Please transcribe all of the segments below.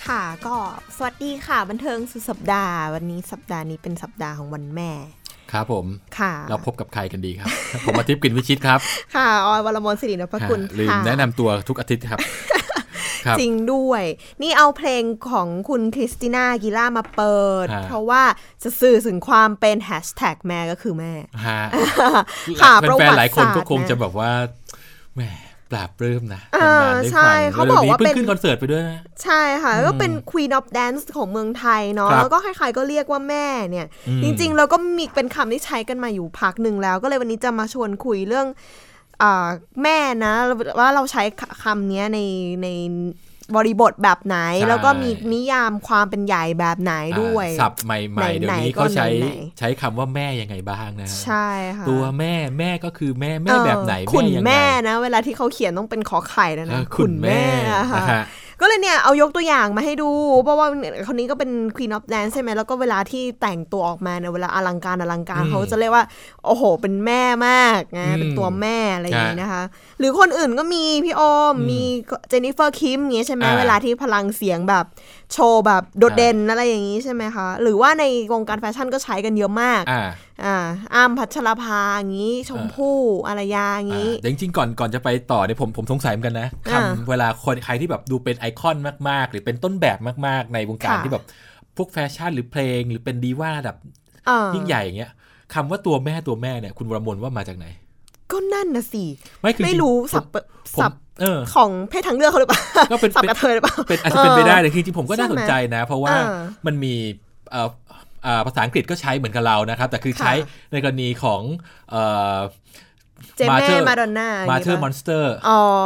ค่ะก็สวัสดีค่ะบันเทิงสุดสัปดาห์วันนี้สัปดาห์นี้เป็นสัปดาห์ของวันแม่ครับผมค่ะเราพบกับใครกันดีครับ ผมอาทิตย์กลิ่นวิชิตครับค่ะออยวรมนศิรินพกุลลืมแนะนำตัวทุกอาทิตย์ครับจริงด้วยนี่เอาเพลงของคุณคริสติน่าอากีล่ามาเปิดเพราะว่าจะสื่อถึงความเป็นแฮชแท็กแม่ก็คือแม่ค่ะแฟนๆหลายคนก็คงจะแบบว่าแม่ปราบปลื้มนะใช่เขาบอกว่าเป็นขึ้นคอนเสิร์ตไปด้วยนะใช่ค่ะก็เป็น Queen of Dance ของเมืองไทยเนาะแล้วก็ใครๆก็เรียกว่าแม่เนี่ยจริงๆเราก็มีเป็นคำที่ใช้กันมาอยู่พักหนึ่งแล้วก็เลยวันนี้จะมาชวนคุยเรื่องแม่นะว่าเราใช้คำนี้ในบริบทแบบไหนแล้วก็มีนิยามความเป็นใหญ่แบบไหนด้วยศัพท์ใหม่ๆเดี๋ยวนี้เขาใช้คำว่าแม่ยังไงบ้างนะใช่ค่ะตัวแม่ก็คือแม่แบบไหนขุนแม่นะเวลาที่เขาเขียนต้องเป็นขอไข่นะขุนแม่ค่ะก็เลยเนี่ยเอายกตัวอย่างมาให้ดูเพราะว่าคนนี้ก็เป็น Queen of Dance ใช่ไหมแล้วก็เวลาที่แต่งตัวออกมาเนี่ยเวลาอลังการเขาจะเรียกว่าโอ้โหเป็นแม่มากนะเป็นตัวแม่อะไรอย่างนี้นะคะหรือคนอื่นก็มีพี่โอมมีเจนนิเฟอร์คิมอย่างนี้ใช่ไหมเวลาที่พลังเสียงแบบโชว์แบบโดดเด่นอะไรอย่างนี้ใช่ไหมคะหรือว่าในวงการแฟชั่นก็ใช้กันเยอะมากอ้ำพัชรภาอย่างนี้ชมพู่อารยาอย่างนี้จริงๆก่อนจะไปต่อเนี่ยผมสงสัยเหมือนกันนะคำเวลาคนใครที่แบบดูเป็นไอคอนมากๆหรือเป็นต้นแบบมากๆในวงการที่แบบพวกแฟชั่นหรือเพลงหรือเป็นดีว่าระดับยิ่งใหญ่อย่างเงี้ยคำว่าตัวแม่เนี่ยคุณวรมนว่ามาจากไหนก็นั่นนะสิไม่รู้สับของเพศทางเลือกเขาหรือเปล่าก็เป็นสับกระเทยหรือเปล่าอาจจะเป็นไปได้แต่จริงๆผมก็น่าสนใจนะเพราะว่ามันมีภาษาอังกฤษก็ใช้เหมือนกับเรานะครับแต่คือใช้ในกรณีของเจมแม่มาดอนน่ามาเธอร์มอนสเตอร์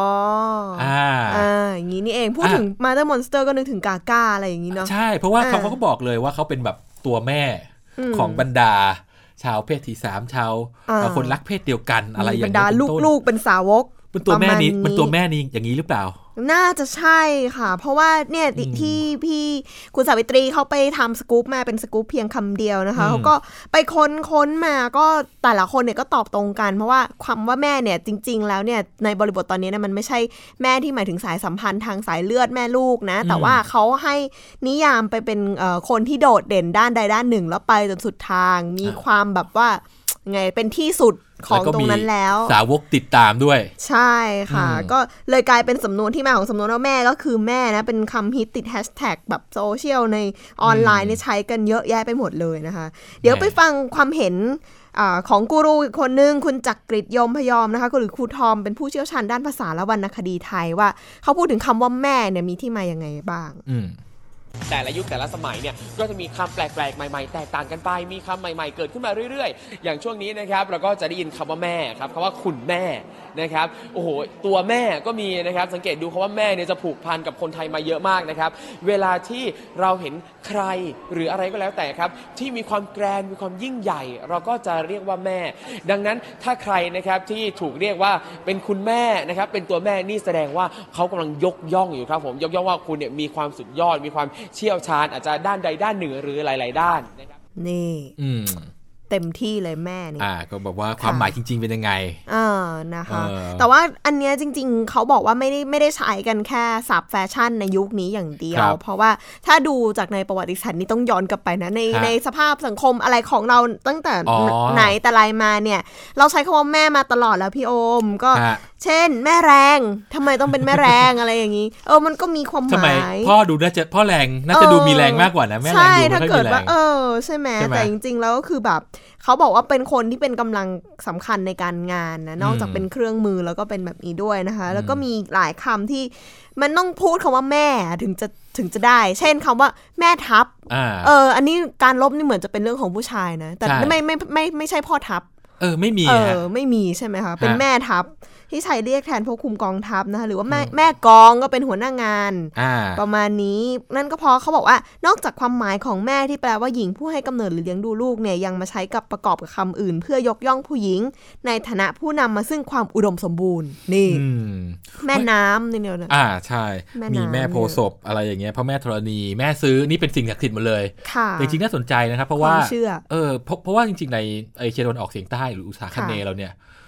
อย่างนี้นี่เองพูดถึงมาเธอร์มอนสเตอร์ก็นึกถึงกาก้าอะไรอย่างนี้เนาะใช่เพราะว่าเขาก็บอกเลยว่าเขาเป็นแบบตัวแม่ของบรรดาชาวเพศที่3ชาวคนรักเพศเดียวกันอะไรอย่างนี้บรรดาลูกๆเป็นสาวกเป็นตัวแม่นี้มันตัวแม่นี้อย่างนี้หรือเปล่าน่าจะใช่ค่ะเพราะว่าเนี่ยที่พี่คุณสาวิตรีเขาไปทำสกู๊ปมาเป็นสกู๊ปเพียงคำเดียวนะคะเขาก็ไปค้นมาก็แต่ละคนเนี่ยก็ตอบตรงกันเพราะว่าคำว่าแม่เนี่ยจริงๆแล้วเนี่ยในบริบทตอนนี้เนี่ยมันไม่ใช่แม่ที่หมายถึงสายสัมพันธ์ทางสายเลือดแม่ลูกนะแต่ว่าเขาให้นิยามไปเป็นคนที่โดดเด่นด้านใดด้านหนึ่งแล้วไปจนสุดทางมีความแบบว่าไงเป็นที่สุดของตรงนั้นแล้วสาวกติดตามด้วยใช่ค่ะก็เลยกลายเป็นสำนวนที่มาของสำนวนว่าแม่ก็คือแม่นะเป็นคำฮิตติดแฮชแท็กแบบโซเชียลในออนไลน์นี่ใช้กันเยอะแยะไปหมดเลยนะคะเดี๋ยวไปฟังความเห็นของกูรูอีกคนนึงคุณจักริดยมพยอมนะคะหรือครูทอมเป็นผู้เชี่ยวชาญด้านภาษาและวรรณคดีไทยว่าเขาพูดถึงคำว่าแม่เนี่ยมีที่มายังไงบ้างแต่ละยุคแต่ละสมัยเนี่ยก็จะมีคำแปลกๆใหม่ๆแตกต่างกันไปมีคำใหม่ๆเกิดขึ้นมาเรื่อยๆอย่างช่วงนี้นะครับเราก็จะได้ยินคำว่าแม่ครับคำว่าคุณแม่นะครับโอ้โหตัวแม่ก็มีนะครับสังเกตดูคำว่าแม่เนี่ยจะผูกพันกับคนไทยมาเยอะมากนะครับเวลาที่เราเห็นใครหรืออะไรก็แล้วแต่ครับที่มีความแกรนมีความยิ่งใหญ่เราก็จะเรียกว่าแม่ดังนั้นถ้าใครนะครับที่ถูกเรียกว่าเป็นคุณแม่นะครับเป็นตัวแม่นี่แสดงว่าเขากำลังยกย่องอยู่ครับผมยกย่องว่าคุณเนี่ยมีความสุดยอดมีความเชี่ยวชาญอาจจะด้านใดด้านหนึ่งหรือหลายๆด้านนะครับนี่เต็มที่เลยแม่นี่ก็บอกว่าความหมายจริงๆเป็นยังไงนะคะแต่ว่าอันเนี้ยจริงๆเขาบอกว่าไม่ได้ใช้กันแค่ศัพท์แฟชั่นในยุคนี้อย่างเดียวเพราะว่าถ้าดูจากในประวัติศาสตร์นี่ต้องย้อนกลับไปนะในสภาพสังคมอะไรของเราตั้งแต่ไหนแต่ไรมาเนี่ยเราใช้คำว่าแม่มาตลอดแล้วพี่โอมก็เช่นแม่แรงทำไมต้องเป็นแม่แรงอะไรอย่างนี้มันก็มีความหมายพ่อดูน่าจะพ่อแรงน่าจะดูมีแรงมากกว่านะแม่แรงดูไม่ค่อยมีแรงถ้าเกิดว่าใช่ไหมแต่จริงๆแล้วก็คือแบบเขาบอกว่าเป็นคนที่เป็นกำลังสำคัญในการงานนะนอกจากเป็นเครื่องมือแล้วก็เป็นแบบนี้ด้วยนะคะแล้วก็มีหลายคำที่มันต้องพูดคำว่าแม่ถึงจะได้เช่นคำว่าแม่ทัพอันนี้การลบนี่เหมือนจะเป็นเรื่องของผู้ชายนะแต่ไม่ใช่พ่อทัพไม่มีไม่มีใช่ไหมคะเป็นแม่ทัพที่ใช้เรียกแทนผู้คุมกองทัพนะคะหรือว่าแม่กองก็เป็นหัวหน้างานประมาณนี้นั่นก็เพราะเขาบอกว่านอกจากความหมายของแม่ที่แปลว่าหญิงผู้ให้กำเนิดหรือเลี้ยงดูลูกเนี่ยยังมาใช้กับประกอบกับคำอื่นเพื่อยกย่องผู้หญิงในฐานะผู้นำมาซึ่งความอุดมสมบูรณ์นี่แม่น้ำนี่เดียวนะใช่มีแม่โพธิ์ศพอะไรอย่างเงี้ยพ่อแม่ธรณีแม่ซื้อนี่เป็นสิ่งศักดิ์สิทธิ์หมดเลยจริงๆน่าสนใจนะครับเพราะว่าเพราะว่าจริงๆในเอเชียตะวันออกเฉียงใต้หรืออุษาคเนย์เราเนี่ย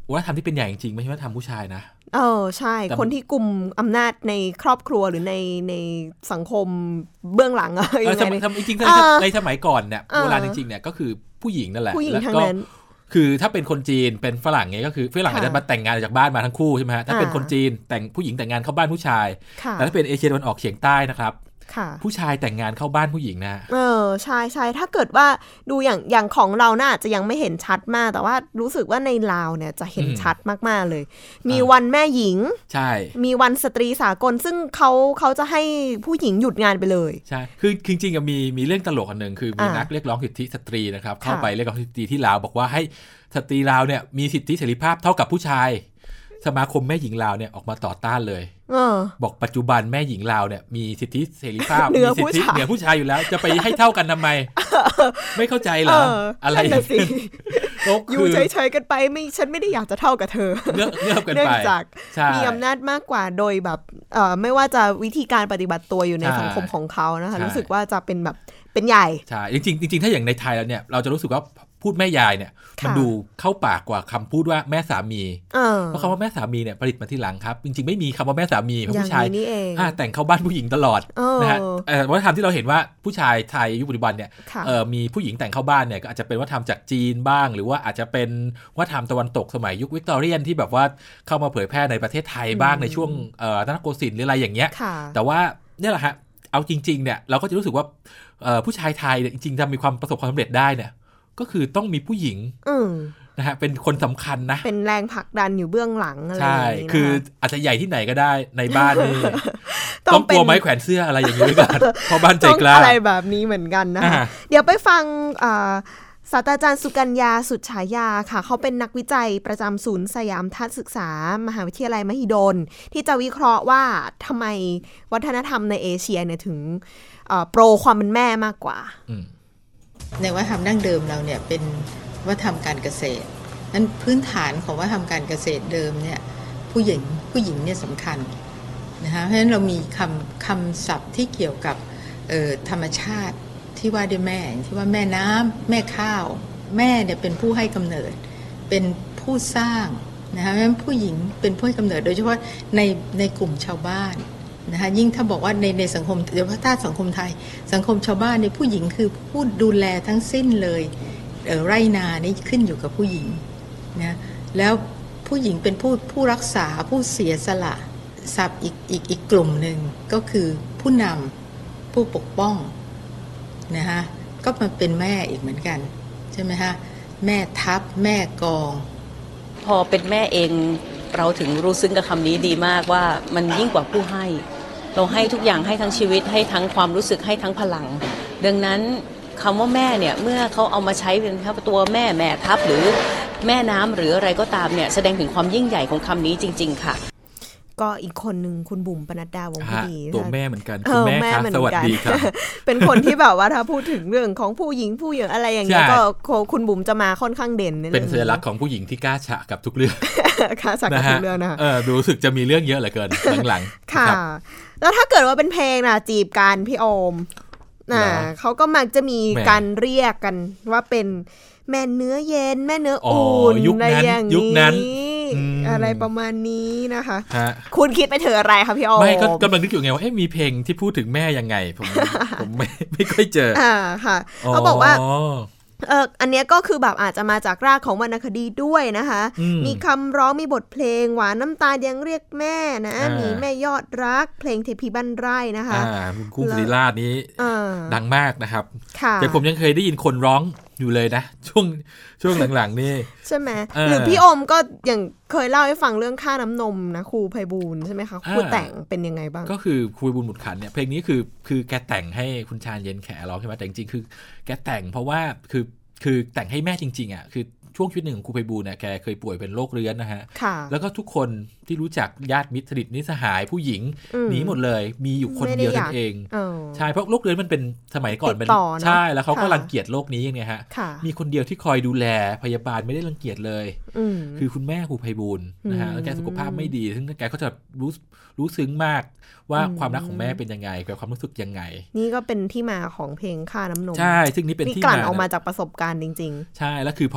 วัฒนธรรมที่เป็นใหญ่จริงๆไม่ใช่วัฒนธรรมผู้ชายนะใช่คนที่กุมอำนาจในครอบครัวหรือในสังคมเบื้องหลังอะไรอย่างเงี้ยจริงๆในสมัยก่อนเนี่ยโบราณจริงๆเนี่ยก็คือผู้หญิงนั่นแหละแล้วก็คือถ้าเป็นคนจีนเป็นฝรั่งเนี่ยก็คือฝรั่งอาจจะมาแต่งงานจากบ้านมาทั้งคู่ใช่ไหมฮะถ้าเป็นคนจีนแต่งผู้หญิงแต่งงานเข้าบ้านผู้ชายแต่ถ้าเป็นเอเชียตะวันออกเฉียงใต้นะครับผู้ชายแต่งงานเข้าบ้านผู้หญิงนะใช่ใช่ถ้าเกิดว่าดูอย่างของเราน่าจะยังไม่เห็นชัดมากแต่ว่ารู้สึกว่าในลาวเนี่ยจะเห็นชัดมากๆเลยมีวันแม่หญิงใช่มีวันสตรีสากลซึ่งเขาจะให้ผู้หญิงหยุดงานไปเลยใช่คือจริงๆมีเรื่องตลกอันนึงคือมีนักเรียกร้องสิทธิสตรีนะครับเข้าไปเรียกร้องสิทธิที่ลาวบอกว่าให้สตรีลาวเนี่ยมีสิทธิเสรีภาพเท่ากับผู้ชายสมาคมแม่หญิงลาวเนี่ยออกมาต่อต้านเลยบอกปัจจุบันแม่หญิงลาวเนี่ยมีสิทธิเสรีภาพมีสิทธิเหนือผู้ชายอยู่แล้วจะไปให้เท่ากันทำไม ไม่เข้าใจเหรออะไรอยู่เฉยๆกันไปฉันไม่ได้อยากจะเท่ากับเธอเงือบกันไปเนื่องจากมีอำนาจมากกว่าโดยแบบไม่ว่าจะวิธีการปฏิบัติตัวอยู่ในสังคมของเขานะคะรู้สึกว่าจะเป็นแบบเป็นใหญ่ใช่จริงๆถ้าอย่างในไทยแล้วเนี่ยเราจะรู้สึกว่าพูดแม่ยายเนี่ยมันดูเข้าปากกว่าคำพูดว่าแม่สามีเพราะคำว่าแม่สามีเนี่ยผลิตมาที่หลังครับจริงๆไม่มีคำว่าแม่สามีเพราะผู้ชายแต่งเข้าบ้านผู้หญิงตลอดนะฮะวัฒนธรรมที่เราเห็นว่าผู้ชายไทยยุคปัจจุบันเนี่ยมีผู้หญิงแต่งเข้าบ้านเนี่ยก็อาจจะเป็นวัฒนธรรมจากจีนบ้างหรือว่าอาจจะเป็นวัฒนธรรมตะวันตกสมัยยุควิกตอเรียนที่แบบว่าเข้ามาเผยแพร่ในประเทศไทยบ้างในช่วงรัตนโกสินทร์หรืออะไรอย่างเงี้ยแต่ว่าเนี่ยแหละฮะเอาจริงๆเนี่ยเราก็จะรู้สึกว่าผู้ชายไทยเนี่ยจริงๆจะมีความประสบความสำเร็จได้เนี่ยก็คือต้องมีผู้หญิงนะฮะเป็นคนสำคัญนะเป็นแรงผลักดันอยู่เบื้องหลังอะไรใช่คืออาจจะใหญ่ที่ไหนก็ได้ในบ้านนี่ต้องกลัวไม้แขวนเสื้ออะไรอย่างนี้ด้วยกันเพราะบ้านใจกล้าอะไรแบบนี้เหมือนกันนะคะเดี๋ยวไปฟังศาสตราจารย์สุกัญญาสุดฉายาค่ะเขาเป็นนักวิจัยประจำศูนย์สยามทัศน์ศึกษามหาวิทยาลัยมหิดลที่จะวิเคราะห์ว่าทำไมวัฒนธรรมในเอเชียเนี่ยถึงโปรความเป็นแม่มากกว่าในวัฒนธรรมดั้งเดิมเราเนี่ยเป็นวัฒนธรรมการเกษตรนั้นพื้นฐานของวัฒนธรรมการเกษตรเดิมเนี่ยผู้หญิงเนี่ยสำคัญนะคะเพราะฉะนั้นเรามีคำศัพท์ที่เกี่ยวกับธรรมชาติที่ว่าด้วยแม่ที่ว่าแม่น้ำแม่ข้าวแม่เนี่ยเป็นผู้ให้กำเนิดเป็นผู้สร้างนะคะเพราะฉะนั้นผู้หญิงเป็นผู้ให้กำเนิดโดยเฉพาะในกลุ่มชาวบ้านนะคะยิ่งถ้าบอกว่าในสังคมเดี๋ยวถ้าสังคมไทยสังคมชาวบ้านเนี่ยผู้หญิงคือผู้ดูแลทั้งสิ้นเลยไร่นานี่ขึ้นอยู่กับผู้หญิงนะแล้วผู้หญิงเป็นผู้รักษาผู้เสียสละศัพท์อีกกลุ่มหนึ่งก็คือผู้นำผู้ปกป้องนะคะก็มาเป็นแม่อีกเหมือนกันใช่ไหมคะแม่ทัพแม่กองพอเป็นแม่เองเราถึงรู้ซึ้งกับคำนี้ดีมากว่ามันยิ่งกว่าผู้ให้เราให้ทุกอย่างให้ทั้งชีวิตให้ทั้งความรู้สึกให้ทั้งพลังดังนั้นคำว่าแม่เนี่ยเมื่อเขาเอามาใช้เป็นตัวแม่ทัพหรือแม่น้ำหรืออะไรก็ตามเนี่ยแสดงถึงความยิ่งใหญ่ของคำนี้จริงๆค่ะก็อีกคนหนึ่งคุณบุ๋มปนัดดาวงผู้ดีตัวแม่เหมือนกันคุณแม่ครับสวัสดีครับเป็นคนที่แบบว่าถ้าพูดถึงเรื่องของผู้หญิงอะไรอย่างเงี้ยก็คุณบุ๋มจะมาค่อนข้างเด่นเป็นสัญลักษณ์ของผู้หญิงที่กล้าฉะกับทุกเรื่องกล้าฉะกับทุกเรื่องนะคะรู้สึกจะมีเรื่องเยอะเหลือเกินหลังๆค่ะแล้วถ้าเกิดว่าเป็นเพลงนะจีบกันพี่โอมเขาก็มักจะมีการเรียกกันว่าเป็นแม่เนื้อเย็นแม่เนื้ออุ่นอะไรอย่างนี้อะไรประมาณนี้นะคะคุณคิดไปเถอะอะไรคะพี่โอไม่ก็กำลังนึกอยู่ไงว่ามีเพลงที่พูดถึงแม่ยังไงผมไม่ค่อยเจอค่ะเขาบอกว่าอันนี้ก็คือแบบอาจจะมาจากรากของวรรณคดีด้วยนะคะมีคำร้องมีบทเพลงหวานน้ำตายังเรียกแม่นะมีแม่ยอดรักเพลงเทพีบ้านไร่นะคะคุณกุ้งสุริราชนี้ดังมากนะครับแต่ผมยังเคยได้ยินคนร้องอยู่เลยนะช่วงหลังๆนี่ใช่ไหมหรือพี่อมก็อย่างเคยเล่าให้ฟังเรื่องค่าน้ำนมนะครูไพบูลย์ใช่ไหมคะครูแต่งเป็นยังไงบ้างก็คือครูไพบูลย์หมุดขันเนี่ยเพลงนี้คือแกแต่งให้คุณชาญเย็นแขร้องใช่ไหมแต่จริงๆคือแกแต่งเพราะว่าคือแต่งให้แม่จริงๆอ่ะคือช่วงชีวิตหนึ่งของครูไพบูลย์เนี่ยแกเคยป่วยเป็นโรคเรื้อนนะฮะแล้วก็ทุกคนที่รู้จักญาติมิตรสนิทนิสหายผู้หญิงหนีหมดเลยมีอยู่คนเดียวนั่นเองใช่เพราะโรคเรื้อนมันเป็นสมัยก่อนเป็นใช่แล้วเขาก็รังเกียจโรคนี้ไงฮะมีคนเดียวที่คอยดูแลพยาบาลไม่ได้รังเกียจเลยคือคุณแม่ครูไพบูลย์นะฮะแล้วแกสุขภาพไม่ดีซึ่งแกก็จะรู้ซึ้งมากว่าความรักของแม่เป็นยังไงกับความรู้สึกยังไงนี่ก็เป็นที่มาของเพลงค่าน้ำนมใช่ซึ่งนี่เป็นที่กลั่นออกมาจากประสบการณ์จริงๆใช่แล้วคือพอครูไพบูลย์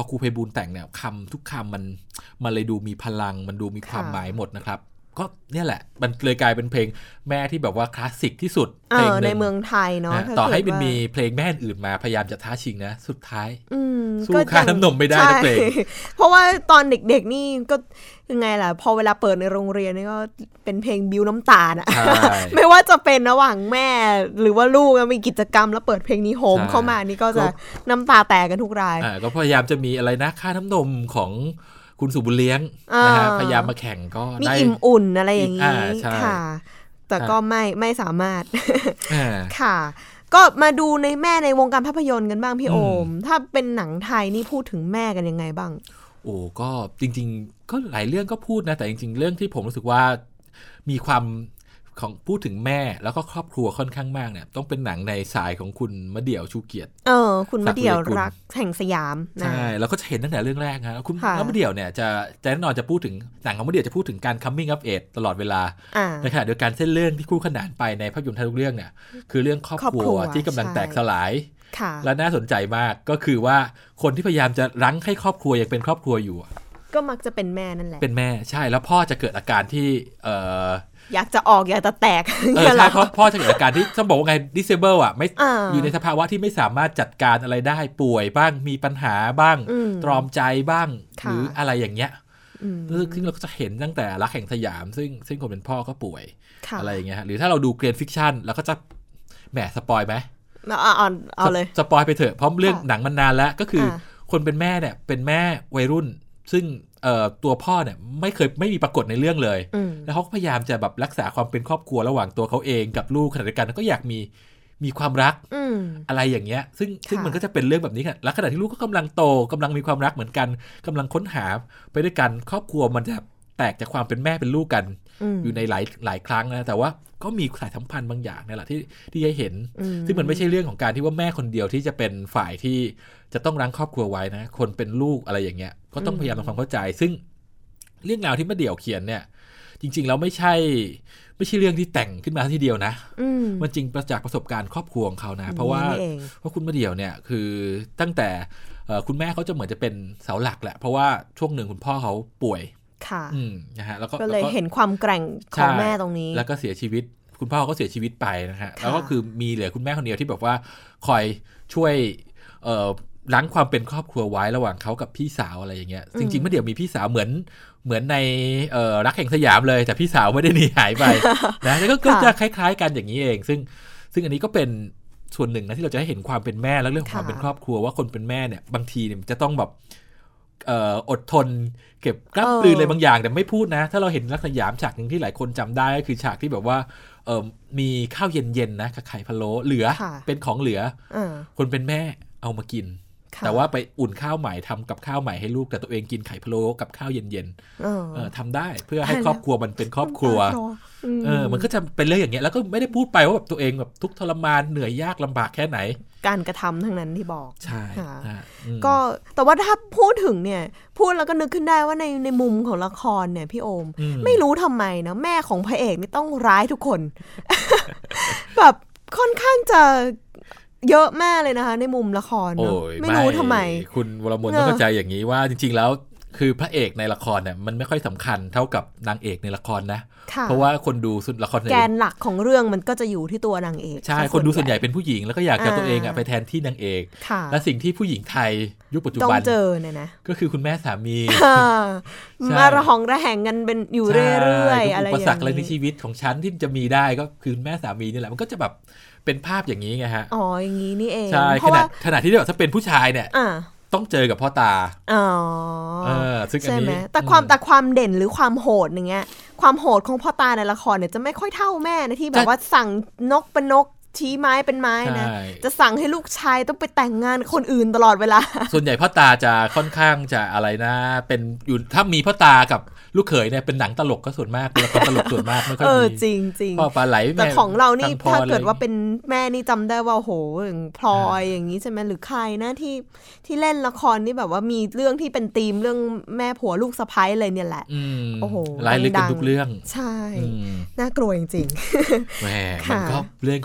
คุณแต่งเนี่ยคำทุกคำมันเลยดูมีพลังมันดูมีความหมายหมดนะครับก็เนี่ยแหละมันเลยกลายเป็นเพลงแม่ที่แบบว่าคลาสสิกที่สุดเพลงในเมืองไทยเนาะต่อให้มันมีเพลงแม่อื่นมาพยายามจะท้าชิงนะสุดท้ายสู้ค่าน้ำนมไม่ได้นะเพลงเพราะว่าตอนเด็กๆนี่ก็ยังไงล่ะพอเวลาเปิดในโรงเรียนนี่ก็เป็นเพลงบิ้วน้ำตาอ่ะ ไม่ว่าจะเป็นระหว่างแม่หรือว่าลูกมีกิจกรรมแล้วเปิดเพลงนี้โฮมเข้ามานี่ก็จะน้ำตาแตกกันทุกรายก็พยายามจะมีอะไรนะค่าน้ำนมของคุณสุบุญเลี้ยงนะฮะพยายามมาแข่งก็ได้มีอิ่มอุ่นอะไรอย่างนี้ค่ะแต่ก็ไม่สามารถค่ะก็มาดูในแม่ในวงการภาพยนตร์กันบ้างพี่โอมถ้าเป็นหนังไทยนี่พูดถึงแม่กันยังไงบ้างโอ้ก็จริงๆก็หลายเรื่องก็พูดนะแต่จริงๆเรื่องที่ผมรู้สึกว่ามีความของพูดถึงแม่แล้วก็ครอบครัวค่อนข้างมากเนี่ยต้องเป็นหนังในสายของคุณมะเดี่ยวชูเกียรติคุณมะเดี่ยวรักแห่งสยามใช่แล้วก็จะเห็นตั้งแต่เรื่องแรกนะคุณมะเดี่ยวเนี่ยจะแน่นอนจะพูดถึงหนังของมะเดี่ยวจะพูดถึงการ coming of age ตลอดเวลาในขณะเดียวกันเส้นเรื่องที่คู่ขนานไปในภาพยนตร์ทุกเรื่องเนี่ยคือเรื่องครอบครัวที่กำลังแตกสลายและน่าสนใจมากก็คือว่าคนที่พยายามจะรั้งให้ครอบครัวยังเป็นครอบครัวอยู่ก็มักจะเป็นแม่นั่นแหละเป็นแม่ใช่แล้วพ่อจะเกิดอาการที่อยากจะออกอยากจะแตกใช่พ่อจะเกิดอาการที่ต้องบอกว่าไง disable อ่ะไม่อยู่ในสภาวะที่ไม่สามารถจัดการอะไรได้ป่วยบ้างมีปัญหาบ้างตรอมใจบ้างหรืออะไรอย่างเงี้ยซึ่งเราก็จะเห็นตั้งแต่รักแห่งสยามซึ่งคนเป็นพ่อก็ป่วยอะไรอย่างเงี้ยหรือถ้าเราดูเกรียนฟิกชันเราก็จะแหมสปอยไหมเอาเลยสปอยไปเถอะเพราะเรื่องหนังมันนานแล้วก็คือคนเป็นแม่เนี่ยเป็นแม่วัยรุ่นซึ่งตัวพ่อเนี่ยไม่มีปรากฏในเรื่องเลยแล้วเขาก็พยายามจะแบบรักษาความเป็นครอบครัวระหว่างตัวเขาเองกับลูกขณะเดียวกันก็อยากมีความรักอะไรอย่างเงี้ยซึ่งมันก็จะเป็นเรื่องแบบนี้ค่ะแล้วขณะที่ลูกก็กำลังโตกำลังมีความรักเหมือนกันกำลังค้นหาไปด้วยกันครอบครัวมันจะแตกจากความเป็นแม่เป็นลูกกันอยู่ในหลายครั้งนะแต่ว่าก็มีสายสัมพันธ์บางอย่างนี่แหละที่ให้เห็นซึ่งมันไม่ใช่เรื่องของการที่ว่าแม่คนเดียวที่จะเป็นฝ่ายที่จะต้องรั้งครอบครัวไว้นะคนเป็นลูกอะไรอย่างเงี้ยก็ต้องพยายามทำความเข้าใจซึ่งเรื่องราวที่มะเดี่ยวเขียนเนี่ยจริงๆแล้วไม่ใช่เรื่องที่แต่งขึ้นมาทีเดียวนะมันจริงประจักษ์ประสบการณ์ครอบครัวของเขานะเพราะคุณมะเดี่ยวเนี่ยคือตั้งแต่คุณแม่เขาจะเหมือนจะเป็นเสาหลักแหละเพราะว่าช่วงหนึ่งคุณพ่อเขาป่วยค่ะนะฮะแล้วก็เลยเห็นความแกร่งของแม่ตรงนี้แล้วก็เสียชีวิตคุณพ่อก็เสียชีวิตไปนะฮะแล้วก็คือมีเหลือคุณแม่คนเดียวที่แบบว่าคอยช่วยรั้งความเป็นครอบครัวไว้ระหว่างเขากับพี่สาวอะไรอย่างเงี้ยจริงๆมะเดี่ยวมีพี่สาวเหมือนในรักแห่งสยามเลยแต่พี่สาวไม่ได้หนีหายไปนะแล้วก็จะคล้ายๆกันอย่างนี้เองซึ่งอันนี้ก็เป็นส่วนหนึ่งนะที่เราจะให้เห็นความเป็นแม่และเรื่องของความเป็นครอบครัวว่าคนเป็นแม่เนี่ยบางทีเนี่ยจะต้องแบบอดทนเก็บกล้ามกลืนอะไรบางอย่างแต่ไม่พูดนะถ้าเราเห็นรักสยามฉากหนึ่งที่หลายคนจำได้ก็คือฉากที่แบบว่ามีข้าวเย็นๆนะกับไข่พะโล้เหลือเป็นของเหลือคนเป็นแม่เอามากินแต่ว่าไปอุ่นข้าวใหม่ทำกับข้าวใหม่ให้ลูกแต่ตัวเองกินไข่พะโล้กับข้าวเย็นๆทำได้เพื่อให้ครอบครัวมันเป็นครอบครัวมันก็จะเป็นเรื่องอย่างเงี้ยแล้วก็ไม่ได้พูดไปว่าแบบตัวเองแบบทุกข์ทรมานเหนื่อยยากลำบากแค่ไหนการกระทำทั้งนั้นที่บอกใช่ก็แต่ว่าถ้าพูดถึงเนี่ยพูดแล้วก็นึกขึ้นได้ว่าในมุมของละครเนี่ยพี่โอมไม่รู้ทำไมนะแม่ของพระเอกนี่ต้องร้ายทุกคน แบบค่อนข้างจะเยอะมากเลยนะคะในมุมละครเนอะไม่รู้ทำไมคุณวรมนต้องเข้าใจอย่างนี้ว่าจริงๆแล้วคือพระเอกในละครเนี่ยมันไม่ค่อยสำคัญเท่ากับนางเอกในละครนะเพราะว่าคนดูละครแกนหลักของเรื่องมันก็จะอยู่ที่ตัวนางเอกใช่คนดูส่วนใหญ่เป็นผู้หญิงแล้วก็อยากจะตัวเองไปแทนที่นางเอกและสิ่งที่ผู้หญิงไทยยุคปัจจุบันต้องเจอเนี่ยนะก็คือคุณแม่สามีมาระหองระแหงกันเป็นอยู่เรื่อยๆอะไรอย่างนี้อุปสรรคอะไรในชีวิตของฉันที่จะมีได้ก็คือแม่สามีนี่แหละมันก็จะแบบเป็นภาพอย่างนี้ไงฮะอ๋ออย่างนี้นี่เองใช่ขนาดที่แบบถ้าเป็นผู้ชายเนี่ยต้องเจอกับพ่อตาซึ่งอันนี้ใช่ไหมแต่ความเด่นหรือความโหดอย่างเงี้ยความโหดของพ่อตาในละครเนี่ยจะไม่ค่อยเท่าแม่นะที่แบบว่าสั่งนกเป็นนกชี้ไม้เป็นไม้นะจะสั่งให้ลูกชายต้องไปแต่งงานคนอื่นตลอดเวลาส่วนใหญ่พ่อตาจะค่อนข้างจะอะไรนะเป็นอยู่ถ้ามีพ่อตากับลูกเขยเนี่ยเป็นหนังตลกก็ส่วนมากเป็นละครตลกส่วนมากไม่ค่อยมีจริงจริงพ่อปลาไหลแต่ของเรานี่ถ้าเกิดว่าเป็นแม่นี่จำได้ว่าโหอย่างพลอยอย่างนี้ใช่ไหมหรือใครนะที่เล่นละครนี่แบบว่ามีเรื่องที่เป็นธีมเรื่องแม่ผัวลูกสะใภ้เลยเนี่ยแหละโอ้โหรายลึกกันทุกเรื่องใช่น่ากลัวจริงๆแหมมันก็เรื่องของความ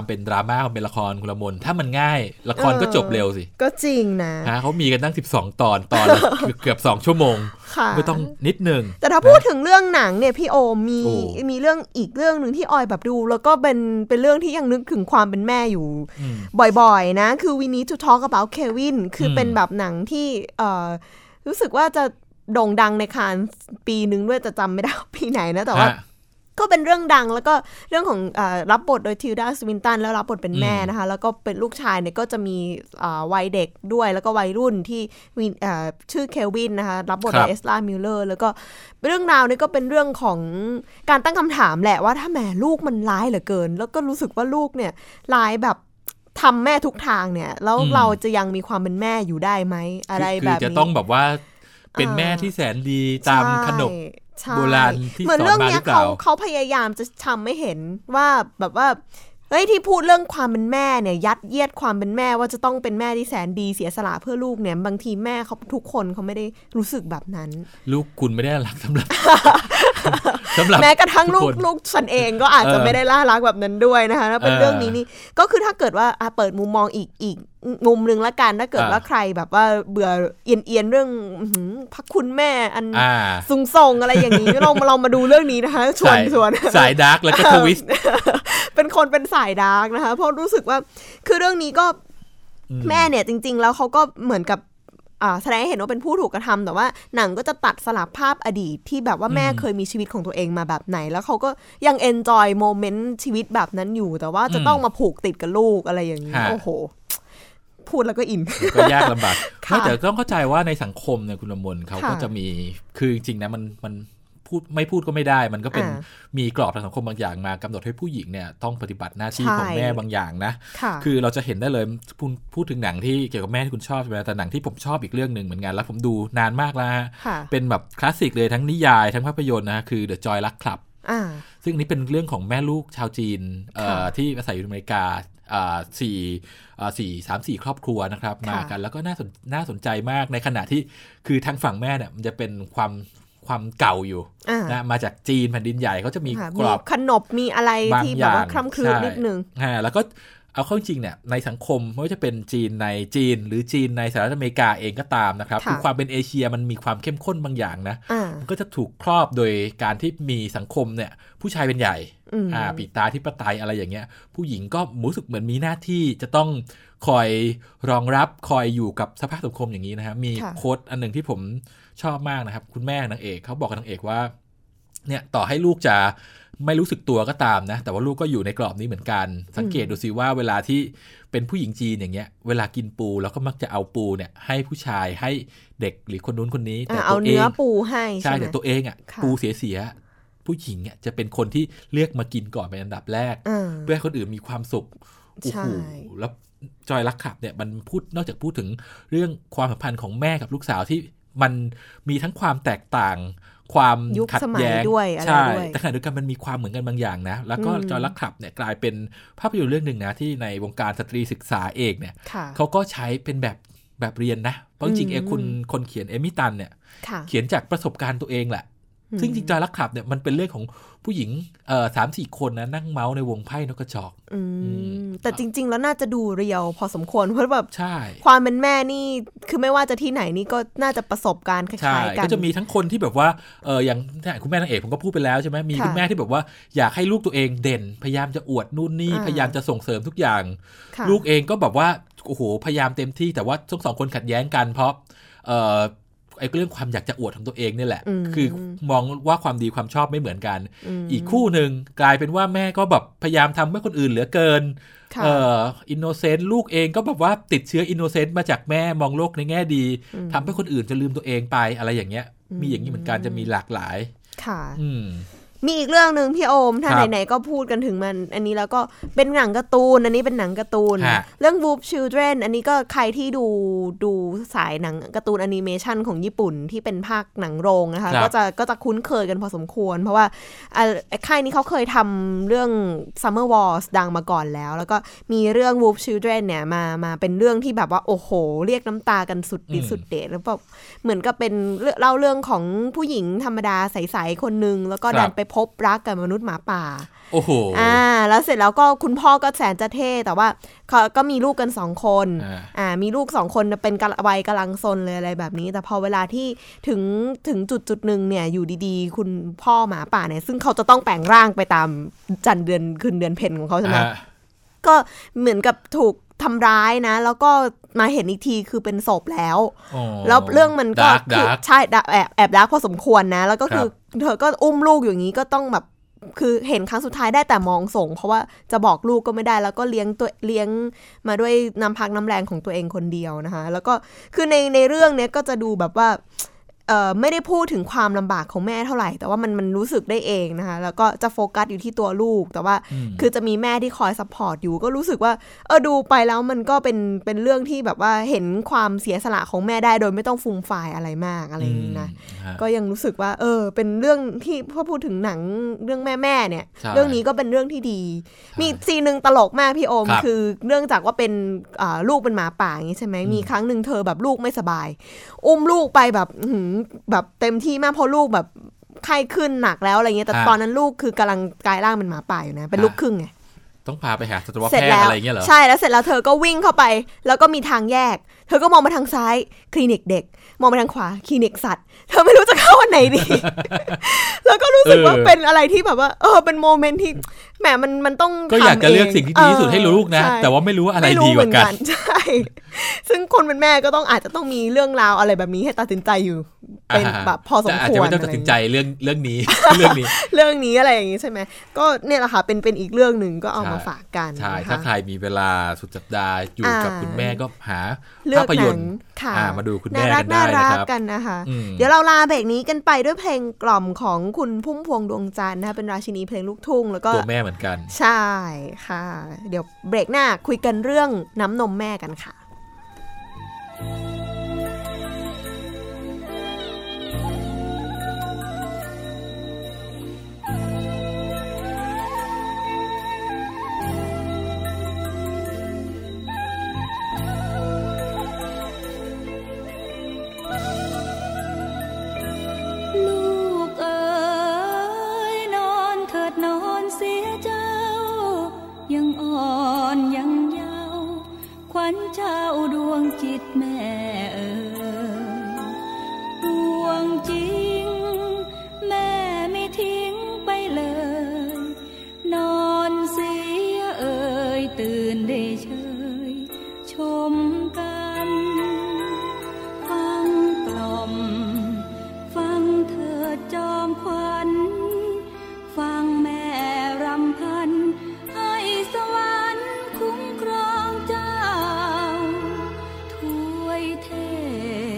เป็นดราม่าความเป็นละครคุณละมนถ้ามันง่ายละครก็จบเร็วสิก็จริงนะเขามีกันตั้ง12 ตอนเกือบ2 ชั่วโมงไม่ต้องนิดนึงแต่ถ้าพูดถึงเรื่องหนังเนี่ยพี่โอมีเรื่องอีกเรื่องนึงที่ออยแบบดูแล้วก็เป็นเรื่องที่ยังนึกถึงความเป็นแม่อยู่บ่อยๆนะคือ We Need to Talk About Kevin คือเป็นแบบหนังที่รู้สึกว่าจะโด่งดังในคานปีนึงด้วยแต่จำไม่ได้ปีไหนนะแต่ว่าก็เป็นเรื่องดังแล้วก็เรื่องของรับบทโดยทิลดาสวินตันแล้วรับบทเป็นแม่นะคะแล้วก็เป็นลูกชายเนี่ยก็จะมีวัยเด็กด้วยแล้วก็วัยรุ่นที่ชื่อเคลวินนะคะรับบทโดยเอสลามิลเลอร์แล้วก็เรื่องราวนี้ก็เป็นเรื่องของการตั้งคำถามแหละว่าถ้าแม่ลูกมันร้ายเหลือเกินแล้วก็รู้สึกว่าลูกเนี่ยร้ายแบบทำแม่ทุกทางเนี่ยแล้วเราจะยังมีความเป็นแม่อยู่ได้ไหมอะไรแบบนี้คือจะต้องแบบว่าเป็นแม่ที่แสนดีตามขนบโบราณที่สอนมาหรือเปล่าเหมือนเรื่องนี้เขาพยายามจะทำให้เห็นว่าแบบว่าเฮ้ยที่พูดเรื่องความเป็นแม่เนี่ยยัดเยียดความเป็นแม่ว่าจะต้องเป็นแม่ที่แสนดีเสียสละเพื่อลูกเนี่ยบางทีแม่เขาทุกคนเขาไม่ได้รู้สึกแบบนั้นลูกคุณไม่ได้รักสำหรับแม้กระทั่งลูกฉันเองก็อาจจะไม่ได้น่ารักแบบนั้นด้วยนะคะแล้วเป็นเรื่องนี้นี่ก็คือถ้าเกิดว่าเปิดมุมมองอีกมุมนึงละกันถ้าเกิดว่าใครแบบว่าเบื่อเอียนเรื่องพักคุณแม่อันสูงส่งอะไรอย่างนี้เรามาดูเรื่องนี้นะคะชวนสายดาร์กแล้วก็ทวิสต์เป็นคนเป็นสายดาร์กนะคะเพราะรู้สึกว่าคือเรื่องนี้ก็แม่เนี่ยจริงๆแล้วเขาก็เหมือนกับแสดงให้เห็นว่าเป็นผู้ถูกกระทำแต่ว่าหนังก็จะตัดสลับภาพอดีตที่แบบว่าแม่เคยมีชีวิตของตัวเองมาแบบไหนแล้วเขาก็ยังเอนจอยโมเมนต์ชีวิตแบบนั้นอยู่แต่ว่าจะต้องมาผูกติดกับลูกอะไรอย่างนี้โอ้โหพูดแล้วก็อินก็ยากลำบากแต่ต้องเข้าใจว่าในสังคมเนี่ยคุณละมนเขาก็จะมีคือจริงๆนะมันพูดก็ไม่ได้มันก็เป็นมีกรอบทางสังคมบางอย่างมากำหนดให้ผู้หญิงเนี่ยต้องปฏิบัติหน้าที่ของแม่บางอย่างนะคือเราจะเห็นได้เลยพูดถึงหนังที่เกี่ยวกับแม่ที่คุณชอบใช่ไหมแต่หนังที่ผมชอบอีกเรื่องนึงเหมือนกันแล้วผมดูนานมากแล้วเป็นแบบคลาสสิกเลยทั้งนิยายทั้งภาพยนตร์นะคือ The Joy Luck Club ซึ่งนี้เป็นเรื่องของแม่ลูกชาวจีนที่อาศัยอยู่ในอเมริกา4 ครอบครัวนะครับมากันแล้วก็น่าสนใจมากในขณะที่คือทางฝั่งแม่เนี่ยมันจะเป็นความเก่าอยู่นะมาจากจีนแผ่นดินใหญ่เขาจะมีกรอบขนบมีอะไรที่แบบว่าคล้ำคลืนนิดนึงแล้วก็เอาเข้าจริงเนี่ยในสังคมไม่ว่าจะเป็นจีนในจีนหรือจีนในสหรัฐอเมริกาเองก็ตามนะครับคือความเป็นเอเชียมันมีความเข้มข้นบางอย่างนะมันก็จะถูกครอบโดยการที่มีสังคมเนี่ยผู้ชายเป็นใหญ่ปีตาธิปไตยอะไรอย่างเงี้ยผู้หญิงก็รู้สึกเหมือนมีหน้าที่จะต้องคอยรองรับคอยอยู่กับสภาพสังคมอย่างนี้นะครับมีโค้ดอันนึงที่ผมชอบมากนะครับคุณแม่นางเอกเขาบอกกับนางเอกว่าเนี่ยต่อให้ลูกจะไม่รู้สึกตัวก็ตามนะแต่ว่าลูกก็อยู่ในกรอบนี้เหมือนกันสังเกตดูสิว่าเวลาที่เป็นผู้หญิงจีนอย่างเงี้ยเวลากินปูแล้วก็มักจะเอาปูเนี่ยให้ผู้ชายให้เด็กหรือคนนู้นคนนี้แต่ตัวเองเอาเนื้อปูให้ใช่แต่ตัวเองอ่ะปูเสียผู้หญิงอ่ะจะเป็นคนที่เลือกมากินก่อนเป็นอันดับแรกเพื่อให้คนอื่นมีความสุขโอ้โหแล้วจอยรักขับเนี่ยมันนอกจากพูดถึงเรื่องความสัมพันธ์ของแม่กับลูกสาวที่มันมีทั้งความแตกต่างความขัดแย้งใช่แต่ขณะเดียวกันมันมีความเหมือนกันบางอย่างนะแล้วก็จอยรักขับเนี่ยกลายเป็นภาพยนตร์เรื่องหนึ่งนะที่ในวงการสตรีศึกษาเองเนี่ยเขาก็ใช้เป็นแบบเรียนนะเพราะจริงๆคนเขียนเอมิตันเนี่ยเขียนจากประสบการณ์ตัวเองแหละซึ่งจริงจอยรักขับเนี่ยมันเป็นเรื่องของผู้หญิง3-4 คนนะนั่งเมาส์ในวงไพ่นกกระจอกแต่จริงๆแล้วน่าจะดูเรียวพอสมควรเพราะแบบความเป็นแม่นี่คือไม่ว่าจะที่ไหนนี่ก็น่าจะประสบการณ์คล้ายๆกันก็จะมีทั้งคนที่แบบว่าอย่างคุณแม่นางเอกผมก็พูดไปแล้วใช่ไหมมีคุณแม่ที่แบบว่าอยากให้ลูกตัวเองเด่นพยายามจะอวดนู่นนี่พยายามจะส่งเสริมทุกอย่างลูกเองก็แบบว่าโอ้โหพยายามเต็มที่แต่ว่าทั้งสองคนขัดแย้งกันเพราะไอ้เรื่องความอยากจะอวดของตัวเองนี่แหละคือมองว่าความดีความชอบไม่เหมือนกันอีกคู่หนึ่งกลายเป็นว่าแม่ก็แบบพยายามทำให้คนอื่นเหลือเกินอินโนเซนต์ลูกเองก็แบบว่าติดเชื้ออินโนเซนต์มาจากแม่มองโลกในแง่ดีทำให้คนอื่นจะลืมตัวเองไปอะไรอย่างเงี้ยมีอย่างนี้เหมือนกันจะมีหลากหลายค่ะมีอีกเรื่องนึงพี่โอมถ้าไหนๆก็พูดกันถึงมันอันนี้แล้วก็เป็นหนังการ์ตูนอันนี้เป็นหนังการ์ตูนเรื่อง Wolf Children อันนี้ก็ใครที่ดูสายหนังการ์ตูนแอนิเมชันของญี่ปุ่นที่เป็นภาคหนังโรงนะคะก็จะคุ้นเคยกันพอสมควรเพราะว่าค่ายนี้เขาเคยทำเรื่อง Summer Wars ดังมาก่อนแล้วก็มีเรื่อง Wolf Children เนี่ยมาเป็นเรื่องที่แบบว่าโอ้โหเรียกน้ำตากันสุดฤทธิ์สุดเดชแล้วแบบเหมือนกับเป็นเล่าเรื่องของผู้หญิงธรรมดาใสๆคนนึงแล้วก็ดันไปพบรักกับมนุษย์หมาป่าโอ้โหแล้วเสร็จแล้วก็คุณพ่อก็แสนจะเท่แต่ว่าเขาก็มีลูกกัน2คนมีลูก2คนเป็นวัยกำลังซนเลยอะไรแบบนี้แต่พอเวลาที่ถึงจุดนึงเนี่ยอยู่ดีๆคุณพ่อหมาป่าเนี่ยซึ่งเขาจะต้องแปลงร่างไปตามจันทร์เดือนคืนเดือนเพ็ญของเขาใช่ไหมก็เหมือนกับถูกทำร้ายนะแล้วก็มาเห็นอีกทีคือเป็นศพแล้วเรื่องมันก็ใช่แอบดาร์กพอสมควรนะแล้วก็คือเธอก็อุ้มลูกอย่างนี้ก็ต้องแบบคือเห็นครั้งสุดท้ายได้แต่มองส่งเพราะว่าจะบอกลูกก็ไม่ได้แล้วก็เลี้ยงมาด้วยน้ำพักน้ำแรงของตัวเองคนเดียวนะคะแล้วก็คือในเรื่องนี้ก็จะดูแบบว่าไม่ได้พูดถึงความลำบากของแม่เท่าไหร่แต่ว่ามันรู้สึกได้เองนะคะแล้วก็จะโฟกัสอยู่ที่ตัวลูกแต่ว่าคือจะมีแม่ที่คอยซัพพอร์ตอยู่ก็รู้สึกว่าดูไปแล้วมันก็เป็นเรื่องที่แบบว่าเห็นความเสียสละของแม่ได้โดยไม่ต้องฟูมฟายอะไรมากอะไรอย่างนี้นะก็ยังรู้สึกว่าเป็นเรื่องที่พอพูดถึงหนังเรื่องแม่เนี่ยเรื่องนี้ก็เป็นเรื่องที่ดีมีซีนนึงตลกมากพี่โอมคือเนื่องจากว่าเป็นลูกเป็นหมาป่าอย่างนี้ใช่ไหมมีครั้งนึงเธอแบบลูกไม่สบายอุ้มลูกไปแบบเต็มที่มากเพราะลูกแบบไข้ขึ้นหนักแล้วอะไรเงี้ยแต่ตอนนั้นลูกคือกำลังกลายร่างเป็นหมาป่าอยู่นะเป็นลูกครึ่งไงต้องพาไปหาสัตวแพทย์อะไรเงี้ยเหรอใช่แล้วเสร็จแล้วเธอก็วิ่งเข้าไปแล้วก็มีทางแยกเธอก็มองมาทางซ้ายคลินิกเด็กมองมาทางขวาคลินิกสัตว์เธอไม่รู้จะเข้าอันไหนดี แล้วก็รู้สึกว่าเป็นอะไรที่แบบว่าเป็นโมเมนต์ที่แหมมันต้องก็อยากจะเลือกสิ่งที่ดีที่สุดให้ลูกนะแต่ว่าไม่รู้ว่าอะไรดีกว่ากันใช่ซึ่งคนเป็นแม่ก็ต้องอาจจะต้องมีเรื่องราวอะไรแบบนี้ให้ตัดสินใจอยู่เป็นแบบพอสมควรอาจจะไม่ต้องตัดสินใจเรื่องนี้เรื่องนี้อะไรอย่างนี้ใช่ไหมก็เนี่ยแหละค่ะเป็นอีกเรื่องนึงก็เอามาฝากกันใช่ถ้าใครมีเวลาสุดสัปดาห์อยู่กับคุณแม่ก็หาภาพยนตร์มาดูคุณแม่กันได้นะครับกันนะคะเดี๋ยวเราลาเบรกนี้กันไปด้วยเพลงกล่อมของคุณพุ่มพวงดวงจันทร์นะคะเป็นราชินีเพลงลูกทุ่งแล้วก็ตัวแม่เหมือนกันใช่ค่ะเดี๋ยวเบรกหน้าคุยกันเรื่องน้ำนมแม่กันค่ะขวัญเจ้าดวงจิตแม่ดวงจริงแม่ไม่ทิ้งไปเลยนอนเสียตื่นได้เฉยชมกันฟังกล่อมฟังเธอจอมขวัญฟังแม่รำพันให้สวรรค์คุ้มครองเจ้าถวยเทพ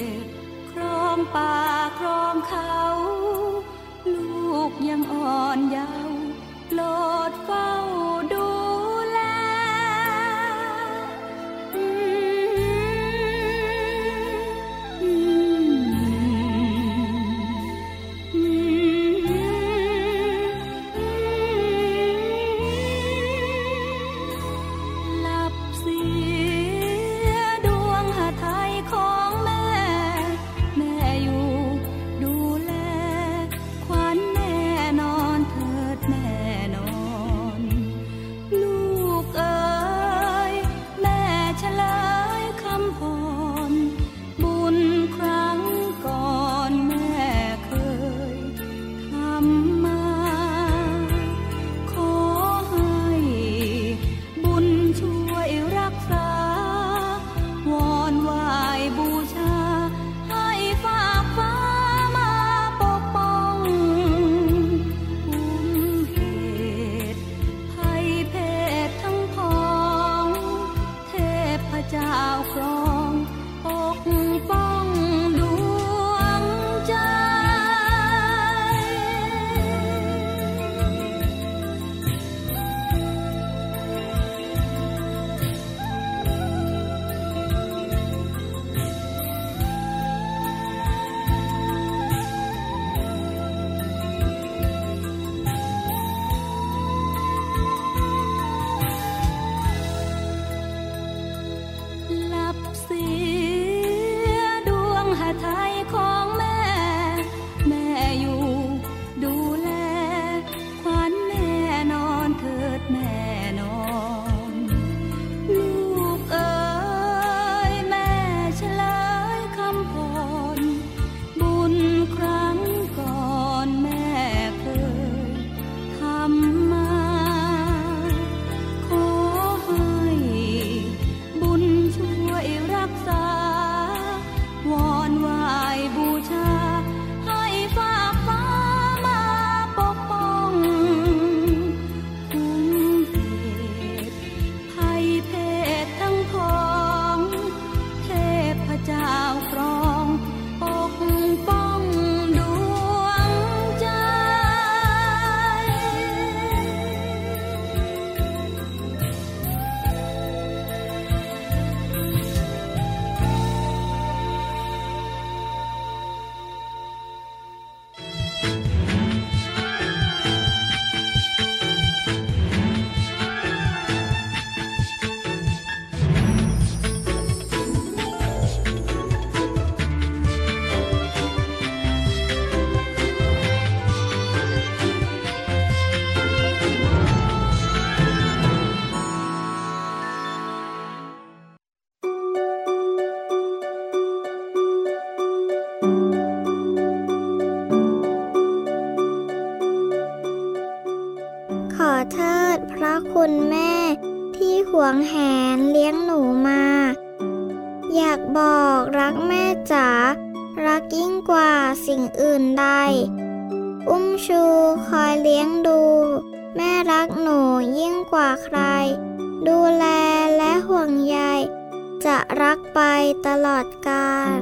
หวงแหนเลี้ยงหนูมาอยากบอกรักแม่จ๋ารักยิ่งกว่าสิ่งอื่นใดอุ้มชูคอยเลี้ยงดูแม่รักหนูยิ่งกว่าใครดูแลและห่วงใยจะรักไปตลอดกาล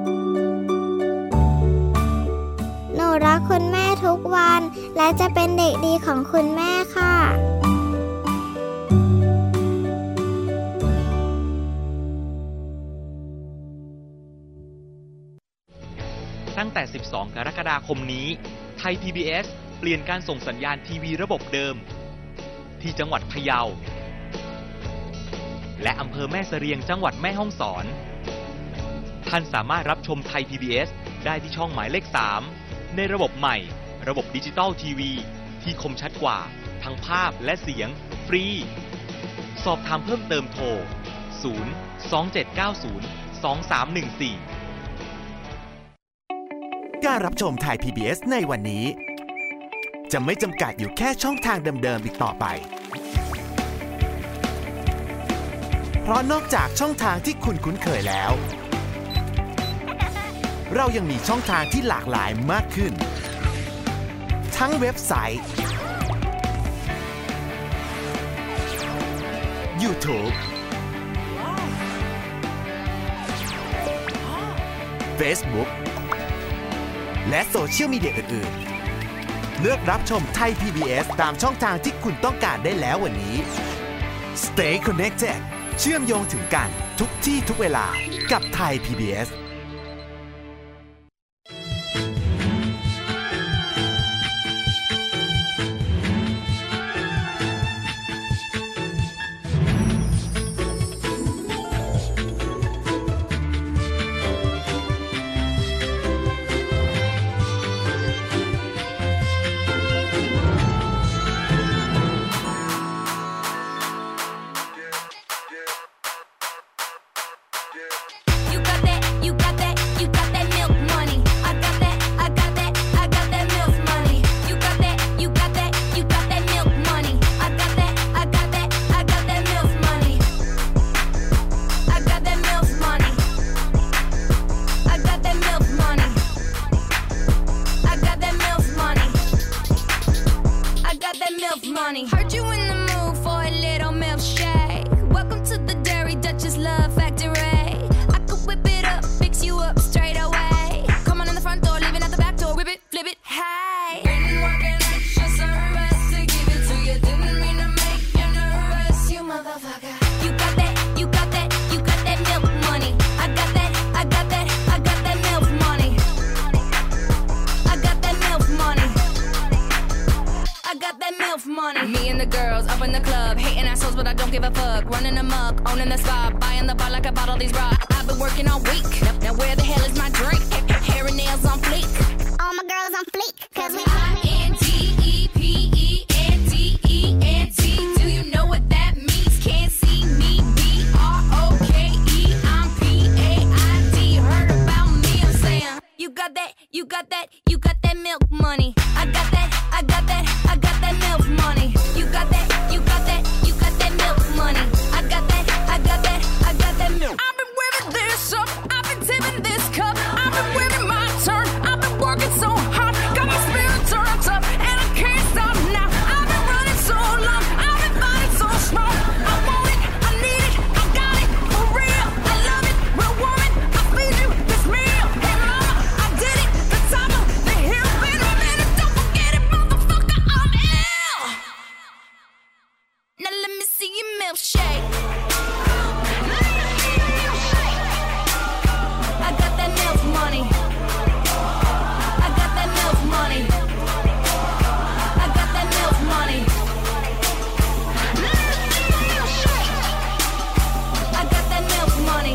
หนูรักคุณแม่ทุกวันและจะเป็นเด็กดีของคุณแม่ค่ะตั้งแต่ 12 กรกฎาคมนี้ไทย PBS เปลี่ยนการส่งสัญญาณทีวีระบบเดิมที่จังหวัดพะเยาและอำเภอแม่เสรียงจังหวัดแม่ฮ่องสอนท่านสามารถรับชมไทย PBS ได้ที่ช่องหมายเลข 3 ในระบบใหม่ระบบดิจิตอลทีวีที่คมชัดกว่าทั้งภาพและเสียงฟรีสอบถามเพิ่มเติมโทร 027902314 การรับชมไทย PBS ในวันนี้จะไม่จำกัดอยู่แค่ช่องทางเดิมๆอีกต่อไปเพราะนอกจากช่องทางที่คุณคุ้นเคยแล้วเรายังมีช่องทางที่หลากหลายมากขึ้นทั้งเว็บไซต์ YouTube Facebookและโซเชียลมีเดียอื่นๆเลือกรับชมไทย PBS ตามช่องทางที่คุณต้องการได้แล้ววันนี้ Stay connected เชื่อมโยงถึงกันทุกที่ทุกเวลากับไทย PBS Heard you in the mood for a little milkshake. Welcome to the Dairy Duchess Love Factory. I could whip it up, fix you up straight away. Come on in the front door, leaving out the back door. Whip it, flip it, hey. Been working extra service to give it to you. Didn't mean to make you nervous, you motherfucker. You got that, you got that, you got that milk money. I got that, I got that, I got that milk money. I got that milk money. I got that milk money. Me and the girls up in the club, hating assholes, but I don't give a fuck. Running amok, owning the spot, buying the bar like I bought all these rocks. I've been working all week. Now where the hell is my drink? Hair and nails on fleek. All my girls on fleek, cause we INTEPENDENT. Do you know what that means? Can't see me. BROKE. I'm PAID. Heard about me? I'm saying you got that, you got that, you got that milk money. I got that, I got that, I got that milk money. You got that, you got that, you got that milk money. I got that, I got that, I got that milk. I've been wearing this up, I've been tipping this cup. I've been waiting my turn, I've been working so hard. Got my spirit turned up, and I can't stop now. I've been running so long, I've been fighting so strong. I want it, I need it, I got it, for real. I love it, real woman, I feed you this meal. Hey mama, I did it, the top of the hill. Been a minute, don't forget it, motherfucker, I'm ill. Now let me see your milkshake. I got that milk money. I got that milk money. I got that milk money. I got that milk money.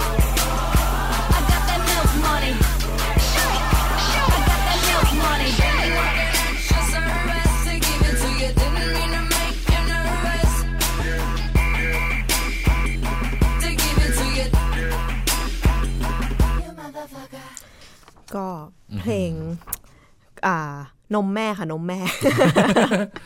I got that milk money. I got that milk money. Extra service to give it to you. Didn't mean to make you nervous. To give it to you. You motherfucker. ก็เพลงนมแม่ค่ะนมแม่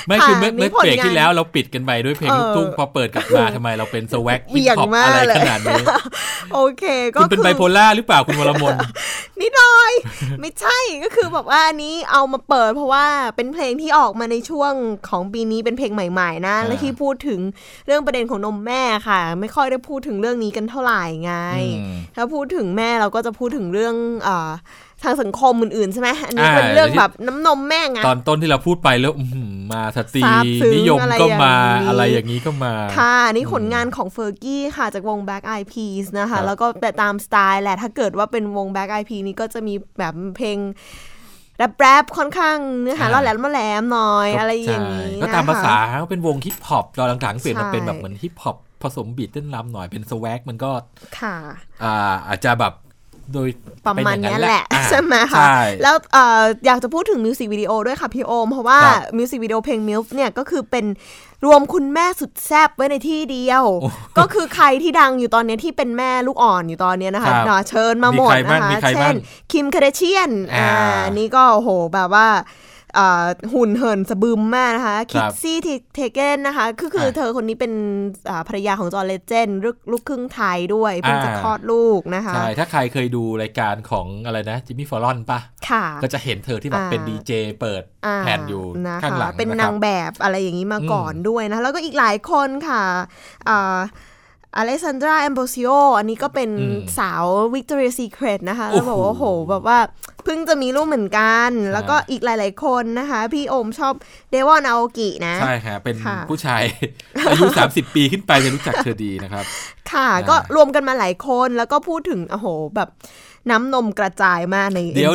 ไม่คือเมื่อเบรกที่แล้วเราปิดกันไปด้วยเพลงลูกทุ่งพอเปิดกลับมาทำไมเราเป็นสแว็กฮิปฮอปอะไรขนาดนี้โอเคก็คุณเป็นไบโพล่าหรือเปล่าคุณวรมนนิดหน่อยไม่ใช่ก็คือแบบว่าอันนี้เอามาเปิดเพราะว่าเป็นเพลงที่ออกมาในช่วงของปีนี้เป็นเพลงใหม่ๆนะและที่พูดถึงเรื่องประเด็นของนมแม่ค่ะไม่ค่อยได้พูดถึงเรื่องนี้กันเท่าไหร่ไงถ้าพูดถึงแม่เราก็จะพูดถึงเรื่องทางสังคมอื่นๆใช่ไหมอันนี้เป็นเรื่องแบบน้ำนมแม่ไงตอนต้นที่เราพูดไปแล้วมาสตรีนิยมก็มาอะไรอย่างนี้ก็มาค่ะนี่ผลงานของเฟอร์กี้ค่ะจากวง Black Eyed Peas นะคะแล้วก็แต่ตามสไตล์แหละถ้าเกิดว่าเป็นวง Black Eyed Peas นี่ก็จะมีแบบเพลงแรปค่อนข้างเนื้อหาล่อแหลมมาแหลมหน่อยอะไรอย่างนี้ก็ตามภาษาก็เป็นวงฮิปฮอปตอนหลังๆเปลี่ยนมาเป็นแบบเหมือนฮิปฮอปผสมบีทเต้นรำหน่อยเป็นสแว็กมันก็ค่ะอาจจะแบบโดยประมาณนี้แหละใช่ไหมคะแล้วอยากจะพูดถึงมิวสิกวิดีโอด้วยค่ะพี่โอมเพราะว่ามิวสิกวิดีโอเพลง MILF เนี่ยก็คือเป็นรวมคุณแม่สุดแซ่บไว้ในที่เดียวก็คือใครที่ดังอยู่ตอนนี้ที่เป็นแม่ลูกอ่อนอยู่ตอนนี้นะคะเชิญมาหมดนะคะเช่นคิมคาร์เดเชียนนี่ก็โอ้โหแบบว่าหุ่นเหินสะบึมมากนะคะคิกซี่เทเกนนะคะคือเธอคนนี้เป็นภรรยาของจอห์นเลเจนด์ลูกครึ่งไทยด้วยเพิ่งจะคลอดลูกนะคะใช่ถ้าใครเคยดูรายการของอะไรนะจิมมี่ฟอลลอนป่ะก็จะเห็นเธอที่แบบเป็นดีเจเปิดแผ่นอยู่ข้างหลังเป็นนางแบบอะไรอย่างนี้มาก่อนด้วยนะแล้วก็อีกหลายคนค่ะอเล็กซานดราแอมโบซิโออันนี้ก็เป็นสาว Victoria's Secret นะคะแล้วบอกว่าโหแบบว่าเพิ่งจะมีลูกเหมือนกันแล้วก็อีกหลายๆคนนะคะพี่โอมชอบเดวอนอาโอกินะใช่ค่ะเป็นผู้ชายอายุ30 ปีขึ้นไปจะรู้จักเธอดีนะครับค่ะก็รวมกันมาหลายคนแล้วก็พูดถึงโอ้โหแบบน้ำนมกระจายมากในเดี๋ยว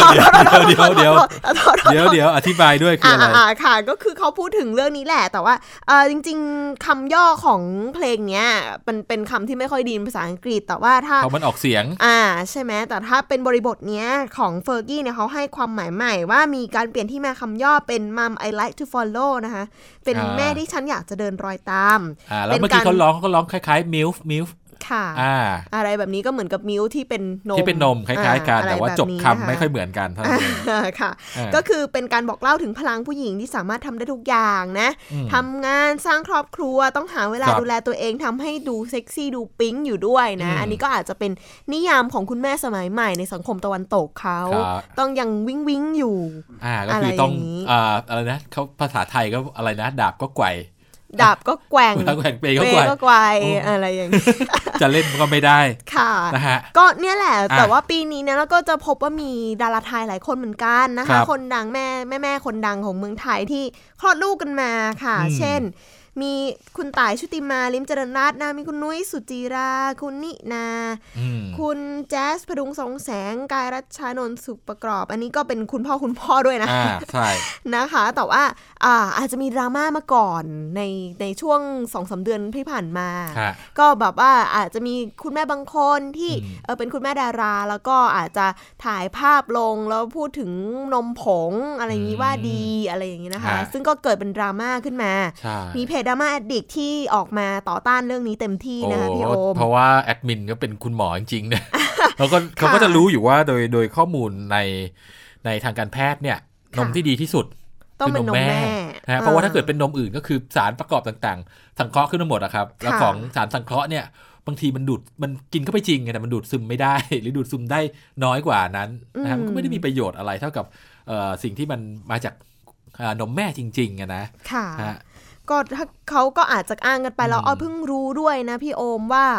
อธิบายด้วยคืออะไรค่ะก็คือเขาพูดถึงเรื่องนี้แหละแต่ว่าจริงๆคำย่อของเพลงเนี้ยเป็นคำที่ไม่ค่อยดีภาษาอังกฤษแต่ว่าถ้าเขามันออกเสียงใช่ไหมแต่ถ้าเป็นบริบทเนี้ยของเฟอร์กี้เนี่ยเขาให้ความหมายใหม่ว่ามีการเปลี่ยนที่มาคำย่อเป็น Mom I like to follow นะคะเป็นแม่ที่ฉันอยากจะเดินรอยตามแล้วเมื่อกี้เขาร้องคล้ายๆ MILF ค่ะอะไรแบบนี้ก็เหมือนกับมิลที่เป็นนมคล้ายๆกันแต่ว่าจบคำไม่ค่อยเหมือนกันเท่านั้นค่ะก็คือเป็นการบอกเล่าถึงพลังผู้หญิงที่สามารถทำได้ทุกอย่างนะทำงานสร้างครอบครัวต้องหาเวลาดูแลตัวเองทำให้ดูเซ็กซี่ดูปิ๊งอยู่ด้วยนะอันนี้ก็อาจจะเป็นนิยามของคุณแม่สมัยใหม่ในสังคมตะวันตกเขาต้องยังวิ่งอยู่ก็คือต้องอะไรนะเขาภาษาไทยก็อะไรนะดาบก็แกว่ดาบก็แกว่งเปย์ก็แกว่งอะไรอย่างนี้จะเล่นก็ไม่ได้ค่ะนะฮะก็เนี่ยแหละแต่ว่าปีนี้เนี่ยเราก็จะพบว่ามีดาราไทยหลายคนเหมือนกันนะคะคนดังแม่คนดังของเมืองไทยที่คลอดลูกกันมาค่ะเช่นมีคุณต่ายชุติมาลิ้มเจริญรัตน์นะมีคุณนุ้ยสุจิราคุณนินาคุณแจ๊สพดุงสองแสงกายรัชชานนท์สุขประกอบอันนี้ก็เป็นคุณพ่อด้วยนะใช่นะคะแต่ว่าอาจจะมีดราม่ามาก่อนในช่วง 2-3 เดือนที่ผ่านมาก็แบบว่าอาจจะมีคุณแม่บางคนที่เป็นคุณแม่ดาราแล้วก็อาจจะถ่ายภาพลงแล้วพูดถึงนมผงอะไรอย่างนี้ว่าดีอะไรอย่างนี้นะคะซึ่งก็เกิดเป็นดราม่าขึ้นมามีเพจดราม่าแอดดิกที่ออกมาต่อต้านเรื่องนี้เต็มที่นะคะพี่โอมเพราะว่าแอดมินก็เป็นคุณหมอจริงๆเนี่ยเขาก็จะรู้อยู่ว่าโดยข้อมูลในทางการแพทย์เนี่ยนมที่ดีที่สุดต้องเป็นนมแม่นะเพราะว่าถ้าเกิดเป็นนมอื่นก็คือสารประกอบต่างๆสังเคราะห์ขึ้นมาหมดอะครับแล้วของสารสังเคราะห์เนี่ยบางทีมันกินเข้าไปจริงแต่มันดูดซึมไม่ได้หรือดูดซึมได้น้อยกว่านั้นนะครับมันก็ไม่ได้มีประโยชน์อะไรเท่ากับสิ่งที่มันมาจากนมแม่จริงๆนะค่ะก็เขาก็อาจจะอ้างกันไปแล้วเพิ่งรู้ด้วยนะพี่โอมว่า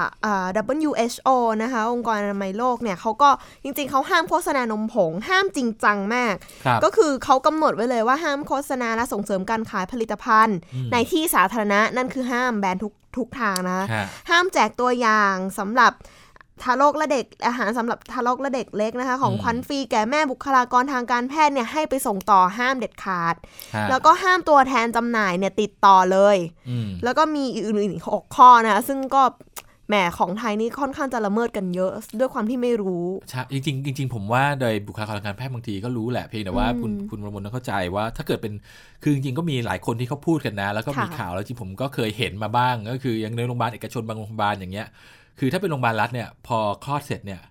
WHO นะคะองค์กรอนามัยโลกเนี่ยเขาก็จริงๆเขาห้ามโฆษณานมผงห้ามจริงจังมากก็คือเขากำหนดไว้เลยว่าห้ามโฆษณาและส่งเสริมการขายผลิตภัณฑ์ในที่สาธารณะนั่นคือห้ามแบนทุกทางนะห้ามแจกตัวอย่างสำหรับทารกและเด็กอาหารสำหรับทารกและเด็กเล็กนะคะของขวัญฟรีแก่แม่บุคลากรทางการแพทย์เนี่ยให้ไปส่งต่อห้ามเด็ดขาดแล้วก็ห้ามตัวแทนจำหน่ายเนี่ยติดต่อเลยแล้วก็มีอื่นๆอีก6ข้อนะคะซึ่งก็แหมของไทยนี่ค่อนข้างจะละเมิดกันเยอะด้วยความที่ไม่รู้ใช่จริงผมว่าโดยบุคลากรทางการแพทย์บางทีก็รู้แหละเพียงแต่ว่าคุณวรมนต้องเข้าใจว่าถ้าเกิดเป็นคือจริงๆก็มีหลายคนที่เขาพูดกันนะแล้วก็มีข่าวแล้วจริงผมก็เคยเห็นมาบ้างก็คืออย่างในโรงพยาบาลเอกชนบางโรงพยาบาลอย่างเงี้ยคือถ้าเป็นโรงพยาบาลรัฐเนี่ยพอคลอดเสร็จเนี่ย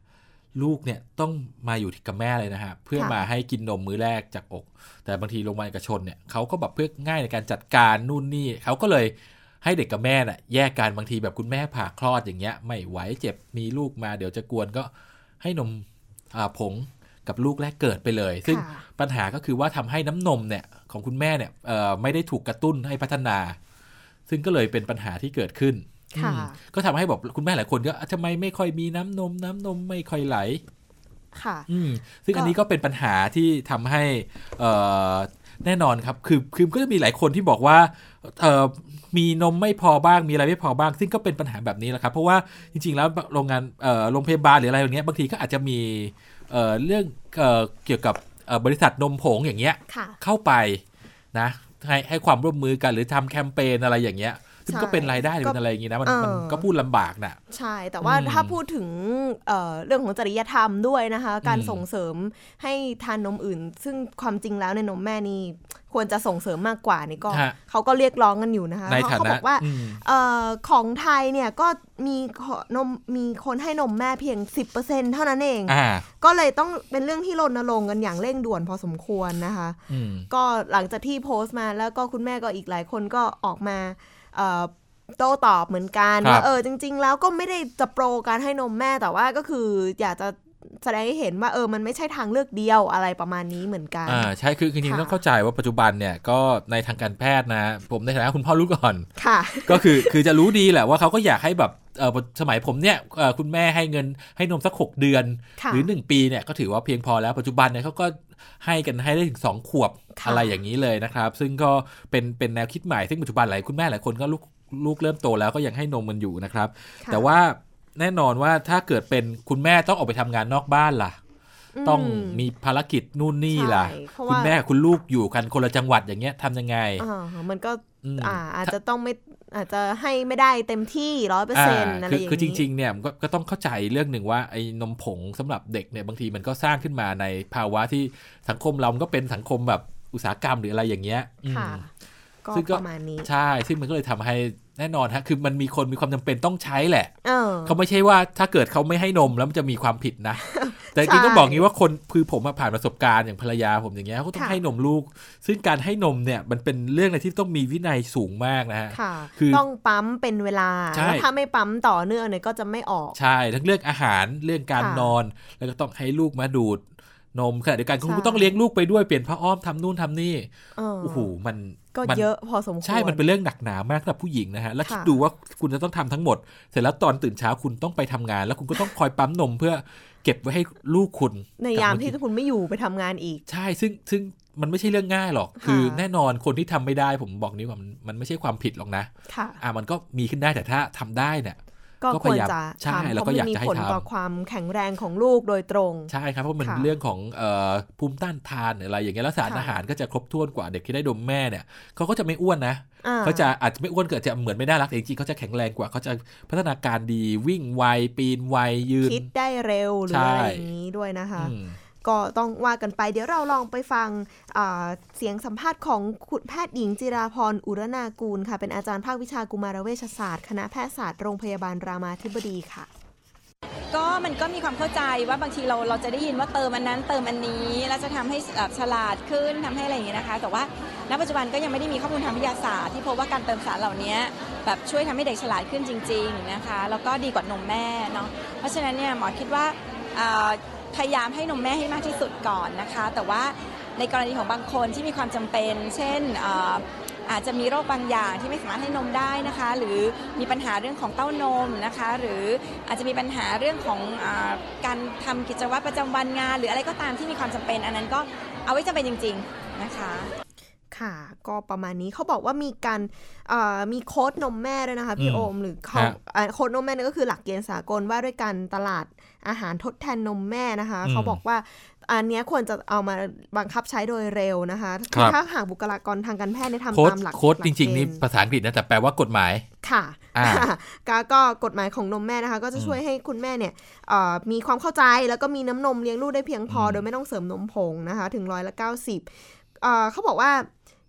ลูกเนี่ยต้องมาอยู่กับแม่เลยนะฮะเพื่อมาให้กินนมมื้อแรกจากอกแต่บางทีโรงพยาบาลเอกชนเนี่ยเขาก็แบบเพื่อง่ายในการจัดการนู่นนี่เขาก็เลยให้เด็กกับแม่น่ะแยกกันบางทีแบบคุณแม่ผ่าคลอดอย่างเงี้ยไม่ไหวเจ็บมีลูกมาเดี๋ยวจะกวนก็ให้นมผงกับลูกแรกเกิดไปเลยซึ่งปัญหาก็คือว่าทำให้น้ำนมเนี่ยของคุณแม่เนี่ยไม่ได้ถูกกระตุ้นให้พัฒนาซึ่งก็เลยเป็นปัญหาที่เกิดขึ้นก็ทำให้บอกคุณแม่หลายคนก็ทำไมไม่ค่อยมีน้ำนมไม่ค่อยไหลซึ่งอันนี้ก็เป็นปัญหาที่ทำให้แน่นอนครับคือก็จะมีหลายคนที่บอกว่ามีนมไม่พอบ้างมีอะไรไม่พอบ้างซึ่งก็เป็นปัญหาแบบนี้แหละครับเพราะว่าจริงๆแล้วโรงพยาบาลหรืออะไรอย่างเงี้ยบางทีก็อาจจะมีเรื่องเกี่ยวกับบริษัทนมผงอย่างเงี้ยเข้าไปนะให้ความร่วมมือกันหรือทำแคมเปญอะไรอย่างเงี้ยซึ่งก็เป็นรายได้เป็นอะไรอย่างงี้นะมันก็พูดลำบากนะใช่แต่ว่าถ้าพูดถึงเรื่องของจริยธรรมด้วยนะคะการส่งเสริมให้ทานนมอื่นซึ่งความจริงแล้วในนมแม่นี่ควรจะส่งเสริมมากกว่านี่ก็เขาก็เรียกร้องกันอยู่นะคะเพราะเขาบอกว่าของไทยเนี่ยก็มีคนให้นมแม่เพียง 10% เท่านั้นเองก็เลยต้องเป็นเรื่องที่รณรงค์กันอย่างเร่งด่วนพอสมควรนะคะก็หลังจากที่โพสต์มาแล้วก็คุณแม่ก็อีกหลายคนก็ออกมาโต้ตอบเหมือนกันว่าจริงๆแล้วก็ไม่ได้จะโปรการให้นมแม่แต่ว่าก็คืออยากจะแสดงให้เห็นว่ามันไม่ใช่ทางเลือกเดียวอะไรประมาณนี้เหมือนกันใช่คือจริงๆต้องเข้าใจว่าปัจจุบันเนี่ยก็ในทางการแพทย์นะผมในฐานะคุณพ่อรู้ก่อนก็คือจะรู้ดีแหละว่าเขาก็อยากให้แบบสมัยผมเนี่ยคุณแม่ให้เงินให้นมสัก6 เดือนหรือ1 ปีเนี่ยก็ถือว่าเพียงพอแล้วปัจจุบันเนี่ยเขาก็ให้กันให้ได้ถึง2 ขวบอะไรอย่างนี้เลยนะครับซึ่งก็เป็นแนวคิดใหม่ซึ่งปัจจุบันหลายคุณแม่หลายคนก็ลูกเริ่มโตแล้วก็ยังให้นมมันอยู่นะครับแต่ว่าแน่นอนว่าถ้าเกิดเป็นคุณแม่ต้องออกไปทำงานนอกบ้านล่ะต้องมีภารกิจนู่นนี่ล่ะคุณแม่คุณลูกอยู่กันคนละจังหวัดอย่างเงี้ยทำยังไงมันก็อาจจะต้องไม่อาจจะให้ไม่ได้เต็มที่ 100% อะไรอย่างนี้คือจริงๆเนี่ยก็ต้องเข้าใจเรื่องหนึ่งว่าไอ้นมผงสำหรับเด็กเนี่ยบางทีมันก็สร้างขึ้นมาในภาวะที่สังคมเราก็เป็นสังคมแบบอุตสาหกรรมหรืออะไรอย่างเงี้ยซึ่งก็ประมาณนี้ใช่ซึ่งมันก็เลยทำให้แน่นอนฮะคือมันมีคนมีความจำเป็นต้องใช้แหละเขาไม่ใช่ว่าถ้าเกิดเขาไม่ให้นมแล้วมันจะมีความผิดนะแต่จริงๆต้องบอกงี้ว่าคนคือผมมาผ่านประสบการณ์อย่างภรรยาผมอย่างเงี้ยเขาต้องให้นมลูกซึ่งการให้นมเนี่ยมันเป็นเรื่องอะไรที่ต้องมีวินัยสูงมากนะฮะคือต้องปั๊มเป็นเวลาแล้วถ้าไม่ปั๊มต่อเนื่องเนี่ยก็จะไม่ออกใช่ทั้งเรื่องอาหารเรื่องการนอนแล้วก็ต้องให้ลูกมาดูดนมขณะเดียวกันคุณก็ต้องเลี้ยงลูกไปด้วยเปลี่ยนผ้าอ้อมทำนู่นทำนี่โอ้โหมันก็เยอะพอสมควรใช่มันเป็นเรื่องหนักหนามากสำหรับผู้หญิงนะฮะแล้วคิดดูว่าคุณจะต้องทำทั้งหมดเสร็จแล้วตอนตื่นเช้าคุณต้องไปทำงานแล้วคุณก็ต้องคอยปั๊มนมเพื่อเก็บไว้ให้ลูกคุณในยามที่คุณไม่อยู่ไปทำงานอีกใช่ซึ่งมันไม่ใช่เรื่องง่ายหรอกคือแน่นอนคนที่ทำไม่ได้ผมบอกนี้ว่ามันไม่ใช่ความผิดหรอกนะมันก็มีขึ้นได้แต่ถ้าทำได้เนี่ยก็ควรจะทำเพราะมันมีผลต่อความแข็งแรงของลูกโดยตรงใช่ครับเพราะมันเรื่องของภูมิต้านทานอะไรอย่างเงี้ยแล้วสารอาหารก็จะครบถ้วนกว่าเด็กที่ได้นมแม่เนี่ยเขาก็จะไม่อ้วนนะเขาจะอาจจะไม่อ้วนเกิดจะเหมือนไม่น่ารักแต่จริงๆเขาจะแข็งแรงกว่าเขาจะพัฒนาการดีวิ่งไวปีนไวยืนคิดได้เร็วหรืออะไรอย่างนี้ด้วยนะคะก็ต้องว่ากันไปเดี๋ยวเราลองไปฟังเสียงสัมภาษณ์ของคุณแพทย์หญิงจิราพรอุรนากูลค่ะเป็นอาจารย์ภาควิชากุมารเวชศาสตร์คณะแพทยศาสตร์โรงพยาบาลรามาธิบดีค่ะก็มันก็มีความเข้าใจว่าบางทีเราจะได้ยินว่าเติมอันนั้นเติมอันนี้แล้วจะทำให้ฉลาดขึ้นทำให้อะไรอย่างนี้นะคะแต่ว่าณปัจจุบันก็ยังไม่ได้มีข้อมูลทางวิทยาศาสตร์ที่พบว่าการเติมสารเหล่านี้แบบช่วยทำให้เด็กฉลาดขึ้นจริงๆนะคะแล้วก็ดีกว่านมแม่เนาะเพราะฉะนั้นเนี่ยหมอคิดว่าพยายามให้นมแม่ให้มากที่สุดก่อนนะคะแต่ว่าในกรณีของบางคนที่มีความจำเป็นเช่นอาจจะมีโรคบางอย่างที่ไม่สามารถให้นมได้นะคะหรือมีปัญหาเรื่องของเต้านมนะคะหรืออาจจะมีปัญหาเรื่องของการทำกิจวัตรประจำวันงานหรืออะไรก็ตามที่มีความจำเป็นอันนั้นก็เอาไว้จำเป็นจริงๆนะคะค่ะก็ประมาณนี้เขาบอกว่ามีการมีโค้ดนมแม่ด้วยนะคะพี่โอมหรือโค้ดนมแม่นี่ก็คือหลักเกณฑ์สากลว่าด้วยการตลาดอาหารทดแทนนมแม่นะคะเขาบอกว่าอันนี้ควรจะเอามาบังคับใช้โดยเร็วนะคะถ้าหากบุคลากรทางการแพทย์ทำตามหลักโค้ดจริงๆนี่ภาษาอังกฤษนะแต่แปลว่ากฎหมายค่ะก็กฎหมายของนมแม่นะคะก็จะช่วยให้คุณแม่เนี่ยมีความเข้าใจแล้วก็มีน้ำนมเลี้ยงลูกได้เพียงพอโดยไม่ต้องเสริมนมผงนะคะถึง90%เขาบอกว่า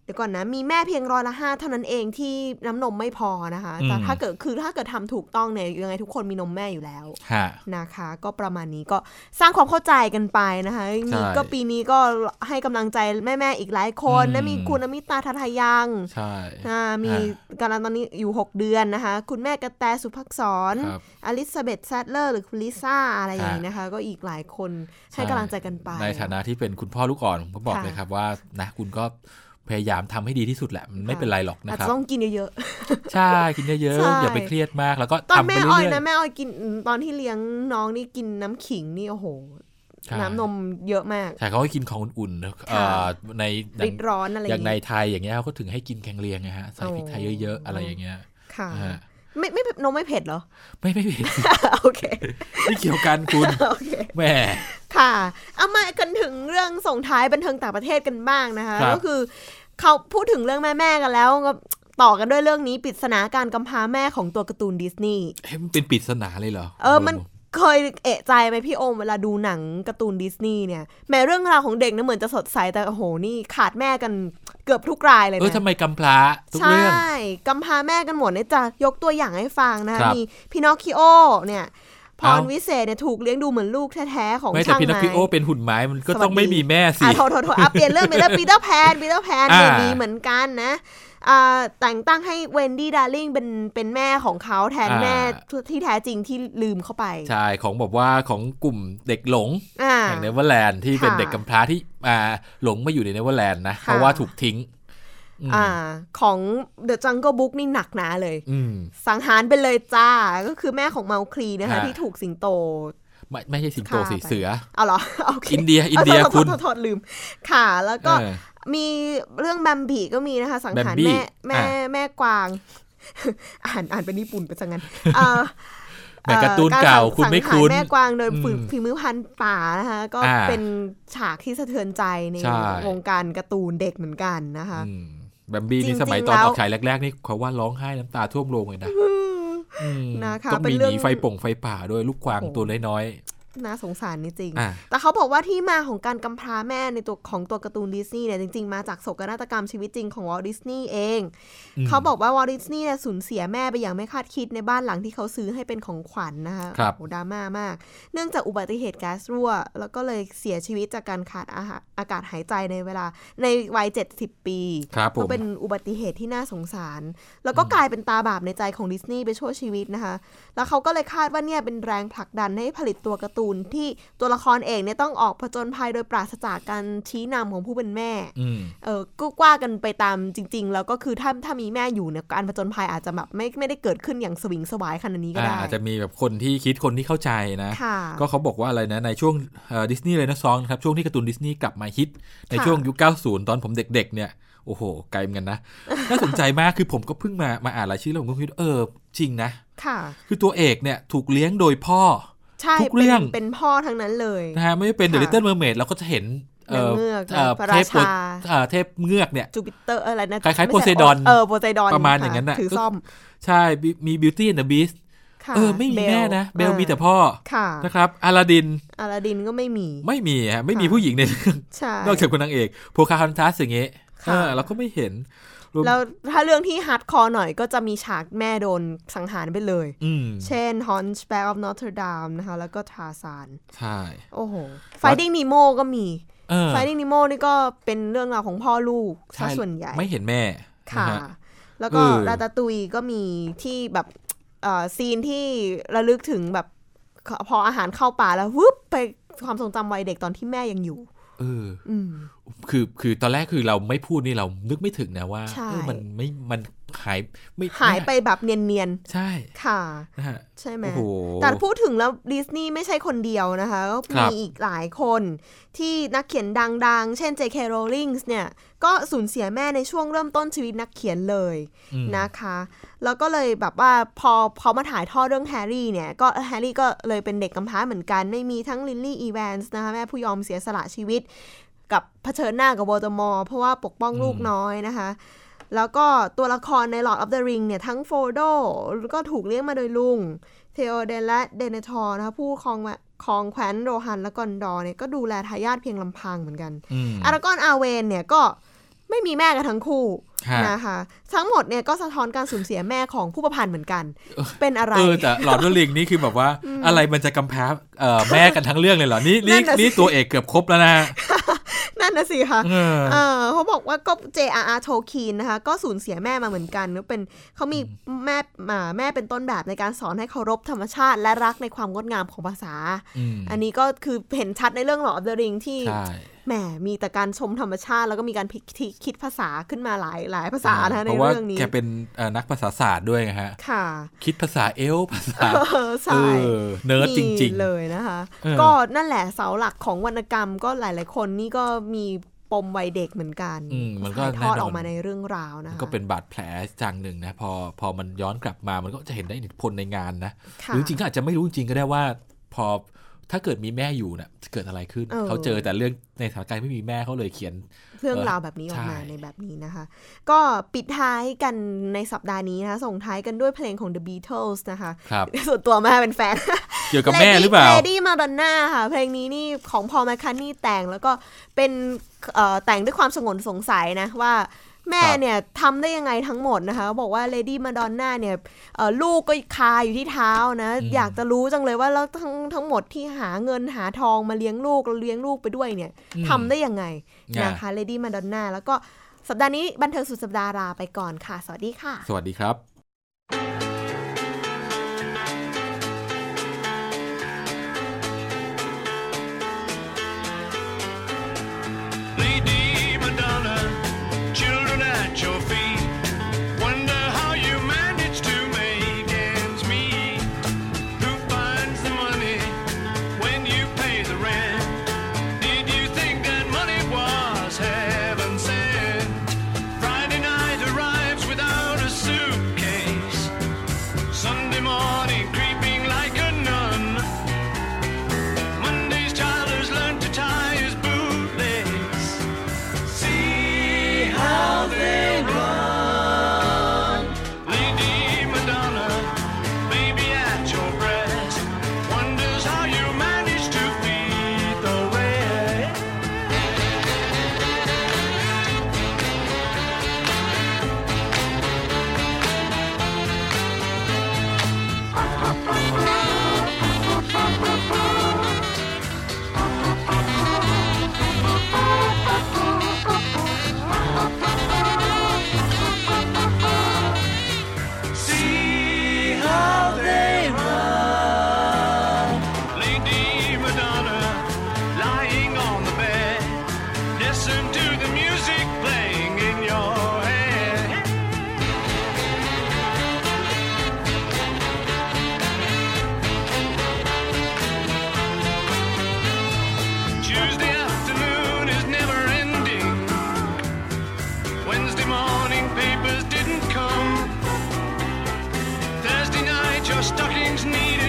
เดี๋ยวก่อนนะมีแม่เพียง5%เท่านั้นเองที่น้ำนมไม่พอนะคะแต่ถ้าเกิดทำถูกต้องเนี่ยยังไงทุกคนมีนมแม่อยู่แล้วนะคะก็ประมาณนี้ก็สร้างความเข้าใจกันไปนะคะนี่ก็ปีนี้ก็ให้กำลังใจแม่ๆอีกหลายคนนะมีคุณอมิตาทัทยังใช่มีกำลังตอนนี้อยู่6เดือนนะคะคุณแม่กระแตสุภักษรอลิซาเบธแซดเลอร์หรือคุณลิซ่าอะไรอย่างนี้นะคะก็อีกหลายคนให้กำลังใจกันไปในฐานะที่เป็นคุณพ่อลูกอ่อนผมก็บอกเลยครับว่านะคุณก็พยายามทำให้ดีที่สุดแหละมันไม่เป็นไรหรอกนะครับต้องกินเยอะๆใช่กินเยอะๆอย่าไปเครียดมากแล้วก็ทำไปเรื่อยๆนะแม่อ้อยกินตอนที่เลี้ยงน้องนี่กินน้ำขิงนี่โอ้โหน้ำนมเยอะมากใช่เขาให้กินของอุ่นๆในริดร้อนอะไรอย่างในไทยอย่างเงี้ยเขาก็ถึงให้กินแกงเลียงไงฮะใส่พริกไทยเยอะๆอะไรอย่างเงี้ยค่ะไม่นมไม่เผ็ดเหรอไม่เผ็ดโอเคไม่เกี่ยวกันคุณแม่ค่ะเอามากันถึงเรื่องส่งท้ายบันเทิงต่างประเทศกันบ้างนะคะก็คือเขาพูดถึงเรื่องแม่ๆกันแล้วก็ต่อกันด้วยเรื่องนี้ปริศนาการกำพร้าแม่ของตัวการ์ตูนดิสนีย์มันเป็นปริศนาเลยเหรอมันเคยเอะใจไหมพี่โอมเวลาดูหนังการ์ตูนดิสนีย์เนี่ยแม้เรื่องราวของเด็กนะเหมือนจะสดใสแต่โอ้โหนี่ขาดแม่กันเกือบทุกรายเลยนะทำไมกำพร้าทุกเรื่องใช่กำพร้าแม่กันหมดเนี่ยจะยกตัวอย่างให้ฟังนะคะมีพี่นอคคิโอเนี่ยพรวิเศษเนี่ยถูกเลี้ยงดูเหมือนลูกแท้ๆของช่างไม้แต่พี่นอคคิโอเป็นหุ่นไม้มันก็ต้องไม่มีแม่สิโทษเปลี่ยนเรื่องไปแล้วปีเตอร์แพนมีเหมือนกันนะแต่งตั้งให้เวนดี้ดาร์ลิงเป็นแม่ของเขาแทนแม่ที่แท้จริงที่ลืมเข้าไปใช่ของบอกว่าของกลุ่มเด็กหลงแห่งเนเวอร์แลนด์ที่เป็นเด็กกำพร้าที่หลงมาอยู่ในเนเวอร์แลนด์นะเพราะว่าถูกทิ้งของ The Jungle Book นี่หนักหนาเลยสังหารไปเลยจ้าก็คือแม่ของเมาคลีนะคะที่ถูกสิงโตไม่ใช่สิงโตสิเสือเอาเหรออินเดียคุณโทษลืมค่ะแล้วก็มีเรื่องแบมบี้ก็มีนะคะสังหารแม่กวางอ่านเป็นญี่ปุ่นไปซะงั้นแม่การ์ตูนเก่าคุณไม่คุ้นแม่กวางโดยฝีมือพันป่านะคะก็เป็นฉากที่สะเทือนใจในวงการการ์ตูนเด็กเหมือนกันนะคะแบมบี้นี่สมัยตอนออกฉายแรกๆนี่เขาว่าร้องไห้น้ำตาท่วมโรงเลยนะต้องมีหนีไฟป่งไฟป่าด้วยลูกกวางตัวน้อยน่าสงสารนี่จริงแต่เขาบอกว่าที่มาของการกำพร้าแม่ในตัวของตัวการ์ตูนดิสนีย์เนี่ยจริงๆมาจากโศกนาฏกรรมชีวิตจริงของวอลต์ดิสนีย์เองเขาบอกว่าวอลต์ดิสนีย์เนี่ยสูญเสียแม่ไปอย่างไม่คาดคิดในบ้านหลังที่เขาซื้อให้เป็นของขวัญ นะคะโอ้ดราม่ามากเนื่องจากอุบัติเหตุแก๊สรั่วแล้วก็เลยเสียชีวิตจากการขาดอากาศหายใจในวัย70 ปีก็เป็นอุบัติเหตุที่น่าสงสารแล้วก็กลายเป็นตาบาปในใจของดิสนีย์ไปชั่วชีวิตนะคะแล้วเขาก็เลยคาดว่าเนี่ยเป็นแรงผลักดันให้ผลิตตัวการ์ตูนที่ตัวละครเองเนี่ยต้องออกผจญภัยโดยปราศจากการชี้นำของผู้เป็นแม่ก็กว่ากันไปตามจริงๆแล้วก็คือถ้ามีแม่อยู่เนี่ยการผจญภัยอาจจะแบบไม่ได้เกิดขึ้นอย่างสวิงสวายขนาดนี้ก็ได้อาจจะมีแบบคนที่คิดคนที่เข้าใจนะก็เขาบอกว่าอะไรนะในช่วงดิสนีย์เลยนะซองครับช่วงที่การ์ตูนดิสนีย์กลับมาฮิตในช่วงยุค90ตอนผมเด็กๆเนี่ยโอ้โหไกลเหมือนกันนะน่าสนใจมากคือผมก็เพิ่งมาอ่านรายชื่อแล้วผมก็คิดจริงนะคือตัวเอกเนี่ยถูกเลี้ยงโดยพ่อทุกเรื่องเป็นพ่อทั้งนั้นเลยนะฮะไม่เป็น The Little Mermaid เราก็จะเห็นเทพเงือกเนี่ยจูปิเตอร์อะไรนะคล้ายๆโพไซดอนประมาณอย่างนั้นน่ะถือซ่อมใช่มี Beauty and the Beast ไม่มีแม่นะเบลมีแต่พ่อนะครับอลาดินก็ไม่มีฮะไม่มีผู้หญิงในเรื่องนอกจากคนนางเอกโพคาฮอนทัสอย่างเงี้ยเราก็ไม่เห็นแล้วถ้าเรื่องที่ฮาร์ดคอร์หน่อยก็จะมีฉากแม่โดนสังหารไปเลยเช่น Hunchback of Notre Dame นะคะแล้วก็ทาซานใช่โอ้โห Finding Nemo ก็มี Finding Nemo นี่ก็เป็นเรื่องราวของพ่อลูกซะส่วนใหญ่ไม่เห็นแม่ค่ะแล้วก็ราตาตุยก็มีที่แบบซีนที่ระลึกถึงแบบพออาหารเข้าป่าแล้ววึบไปความทรงจำวัยเด็กตอนที่แม่ยังอยู่คือตอนแรกคือเราไม่พูดนี่เรานึกไม่ถึงนะว่ามันหายไปแบบเนียนๆใช่ค่ะใช่ไหมแต่พูดถึงแล้วดิสนีย์ไม่ใช่คนเดียวนะคะก็มีอีกหลายคนที่นักเขียนดังๆเช่น J.K. Rowling เนี่ยก็สูญเสียแม่ในช่วงเริ่มต้นชีวิตนักเขียนเลยนะคะแล้วก็เลยแบบว่าพอมาถ่ายทอดเรื่องแฮร์รี่เนี่ยก็แฮร์รี่ก็เลยเป็นเด็กกำพร้าเหมือนกันไม่มีทั้งลิลลี่อีแวนส์นะคะแม่ผู้ยอมเสียสละชีวิตกับเผชิญหน้ากับวอลเดอมอร์เพราะว่าปกป้องลูกน้อยนะคะแล้วก็ตัวละครใน Lord of the Ring เนี่ยทั้งโฟโดก็ถูกเลี้ยงมาโดยลุงเทโอเดนและเดเนทอร์นะคะผู้ครองแคว้นโรฮันและกอนดอร์เนี่ยก็ดูแลทายาทเพียงลำพังเหมือนกันอารากอนอาเวนเนี่ยก็ไม่มีแม่กันทั้งคู่นะคะทั้งหมดเนี่ยก็สะท้อนการสูญเสียแม่ของผู้ประพันธ์เหมือนกันเป็นอะไรแต่หลอดเดอร์ริงนี่คือแบบว่าอะไรมันจะกำแพงแม่กันทั้งเรื่องเลยเหรอนี่ตัวเอกเกือบครบแล้วนะนั่นนะสิค่ะเขาบอกว่าก็ J.R.R. Tolkien นะคะก็สูญเสียแม่มาเหมือนกันเขามีแม่เป็นต้นแบบในการสอนให้เคารพธรรมชาติและรักในความงดงามของภาษาอันนี้ก็คือเห็นชัดในเรื่อง Lord of the Ring ที่แหมมีแต่การชมธรรมชาติแล้วก็มีการคิดภาษาขึ้นมาหลายภาษานะในเรื่องนี้เพราะว่าแกเป็นนักภาษาศาสตร์ด้วยไงฮะคิดภาษาเอลภาษาเนิร์ดจริงๆเลยนะคะก็นั่นแหละเสาหลักของวรรณกรรมก็หลายๆคนนี่ก็มีปมวัยเด็กเหมือนกันมันก็ทอดออกมาในเรื่องราวนะคะก็เป็นบาดแผลจังหนึ่งนะพอมันย้อนกลับมามันก็จะเห็นได้อิทธิพลในงานนะหรือจริงๆก็อาจจะไม่รู้จริงๆก็ได้ว่าพอถ้าเกิดมีแม่อยู่เนี่ยจะเกิดอะไรขึ้นเขาเจอแต่เรื่องในสถานการณ์ไม่มีแม่เขาเลยเขียนเรื่องราวแบบนี้ออกมาในแบบนี้นะคะก็ปิดท้ายกันในสัปดาห์นี้นะคะส่งท้ายกันด้วยเพลงของ The Beatles นะคะส่วนตัวแม่เป็นแฟนเกี่ยวกับแม่หรือเปล่า Lady Madonna ค่ะเพลงนี้นี่ของ Paul McCartney แต่งแล้วก็เป็นแต่งด้วยความสงสัยนะว่าแม่เนี่ยทำได้ยังไงทั้งหมดนะคะบอกว่า Lady Madonna เนี่ยลูกก็คาอยู่ที่เท้านะอยากจะรู้จังเลยว่าแล้วทั้งหมดที่หาเงินหาทองมาเลี้ยงลูกแล้วเลี้ยงลูกไปด้วยเนี่ยทำได้ยังไงนะคะ Lady Madonna แล้วก็สัปดาห์นี้บันเทิงสุดสัปดาห์ลาไปก่อนค่ะสวัสดีค่ะสวัสดีครับ Stockings need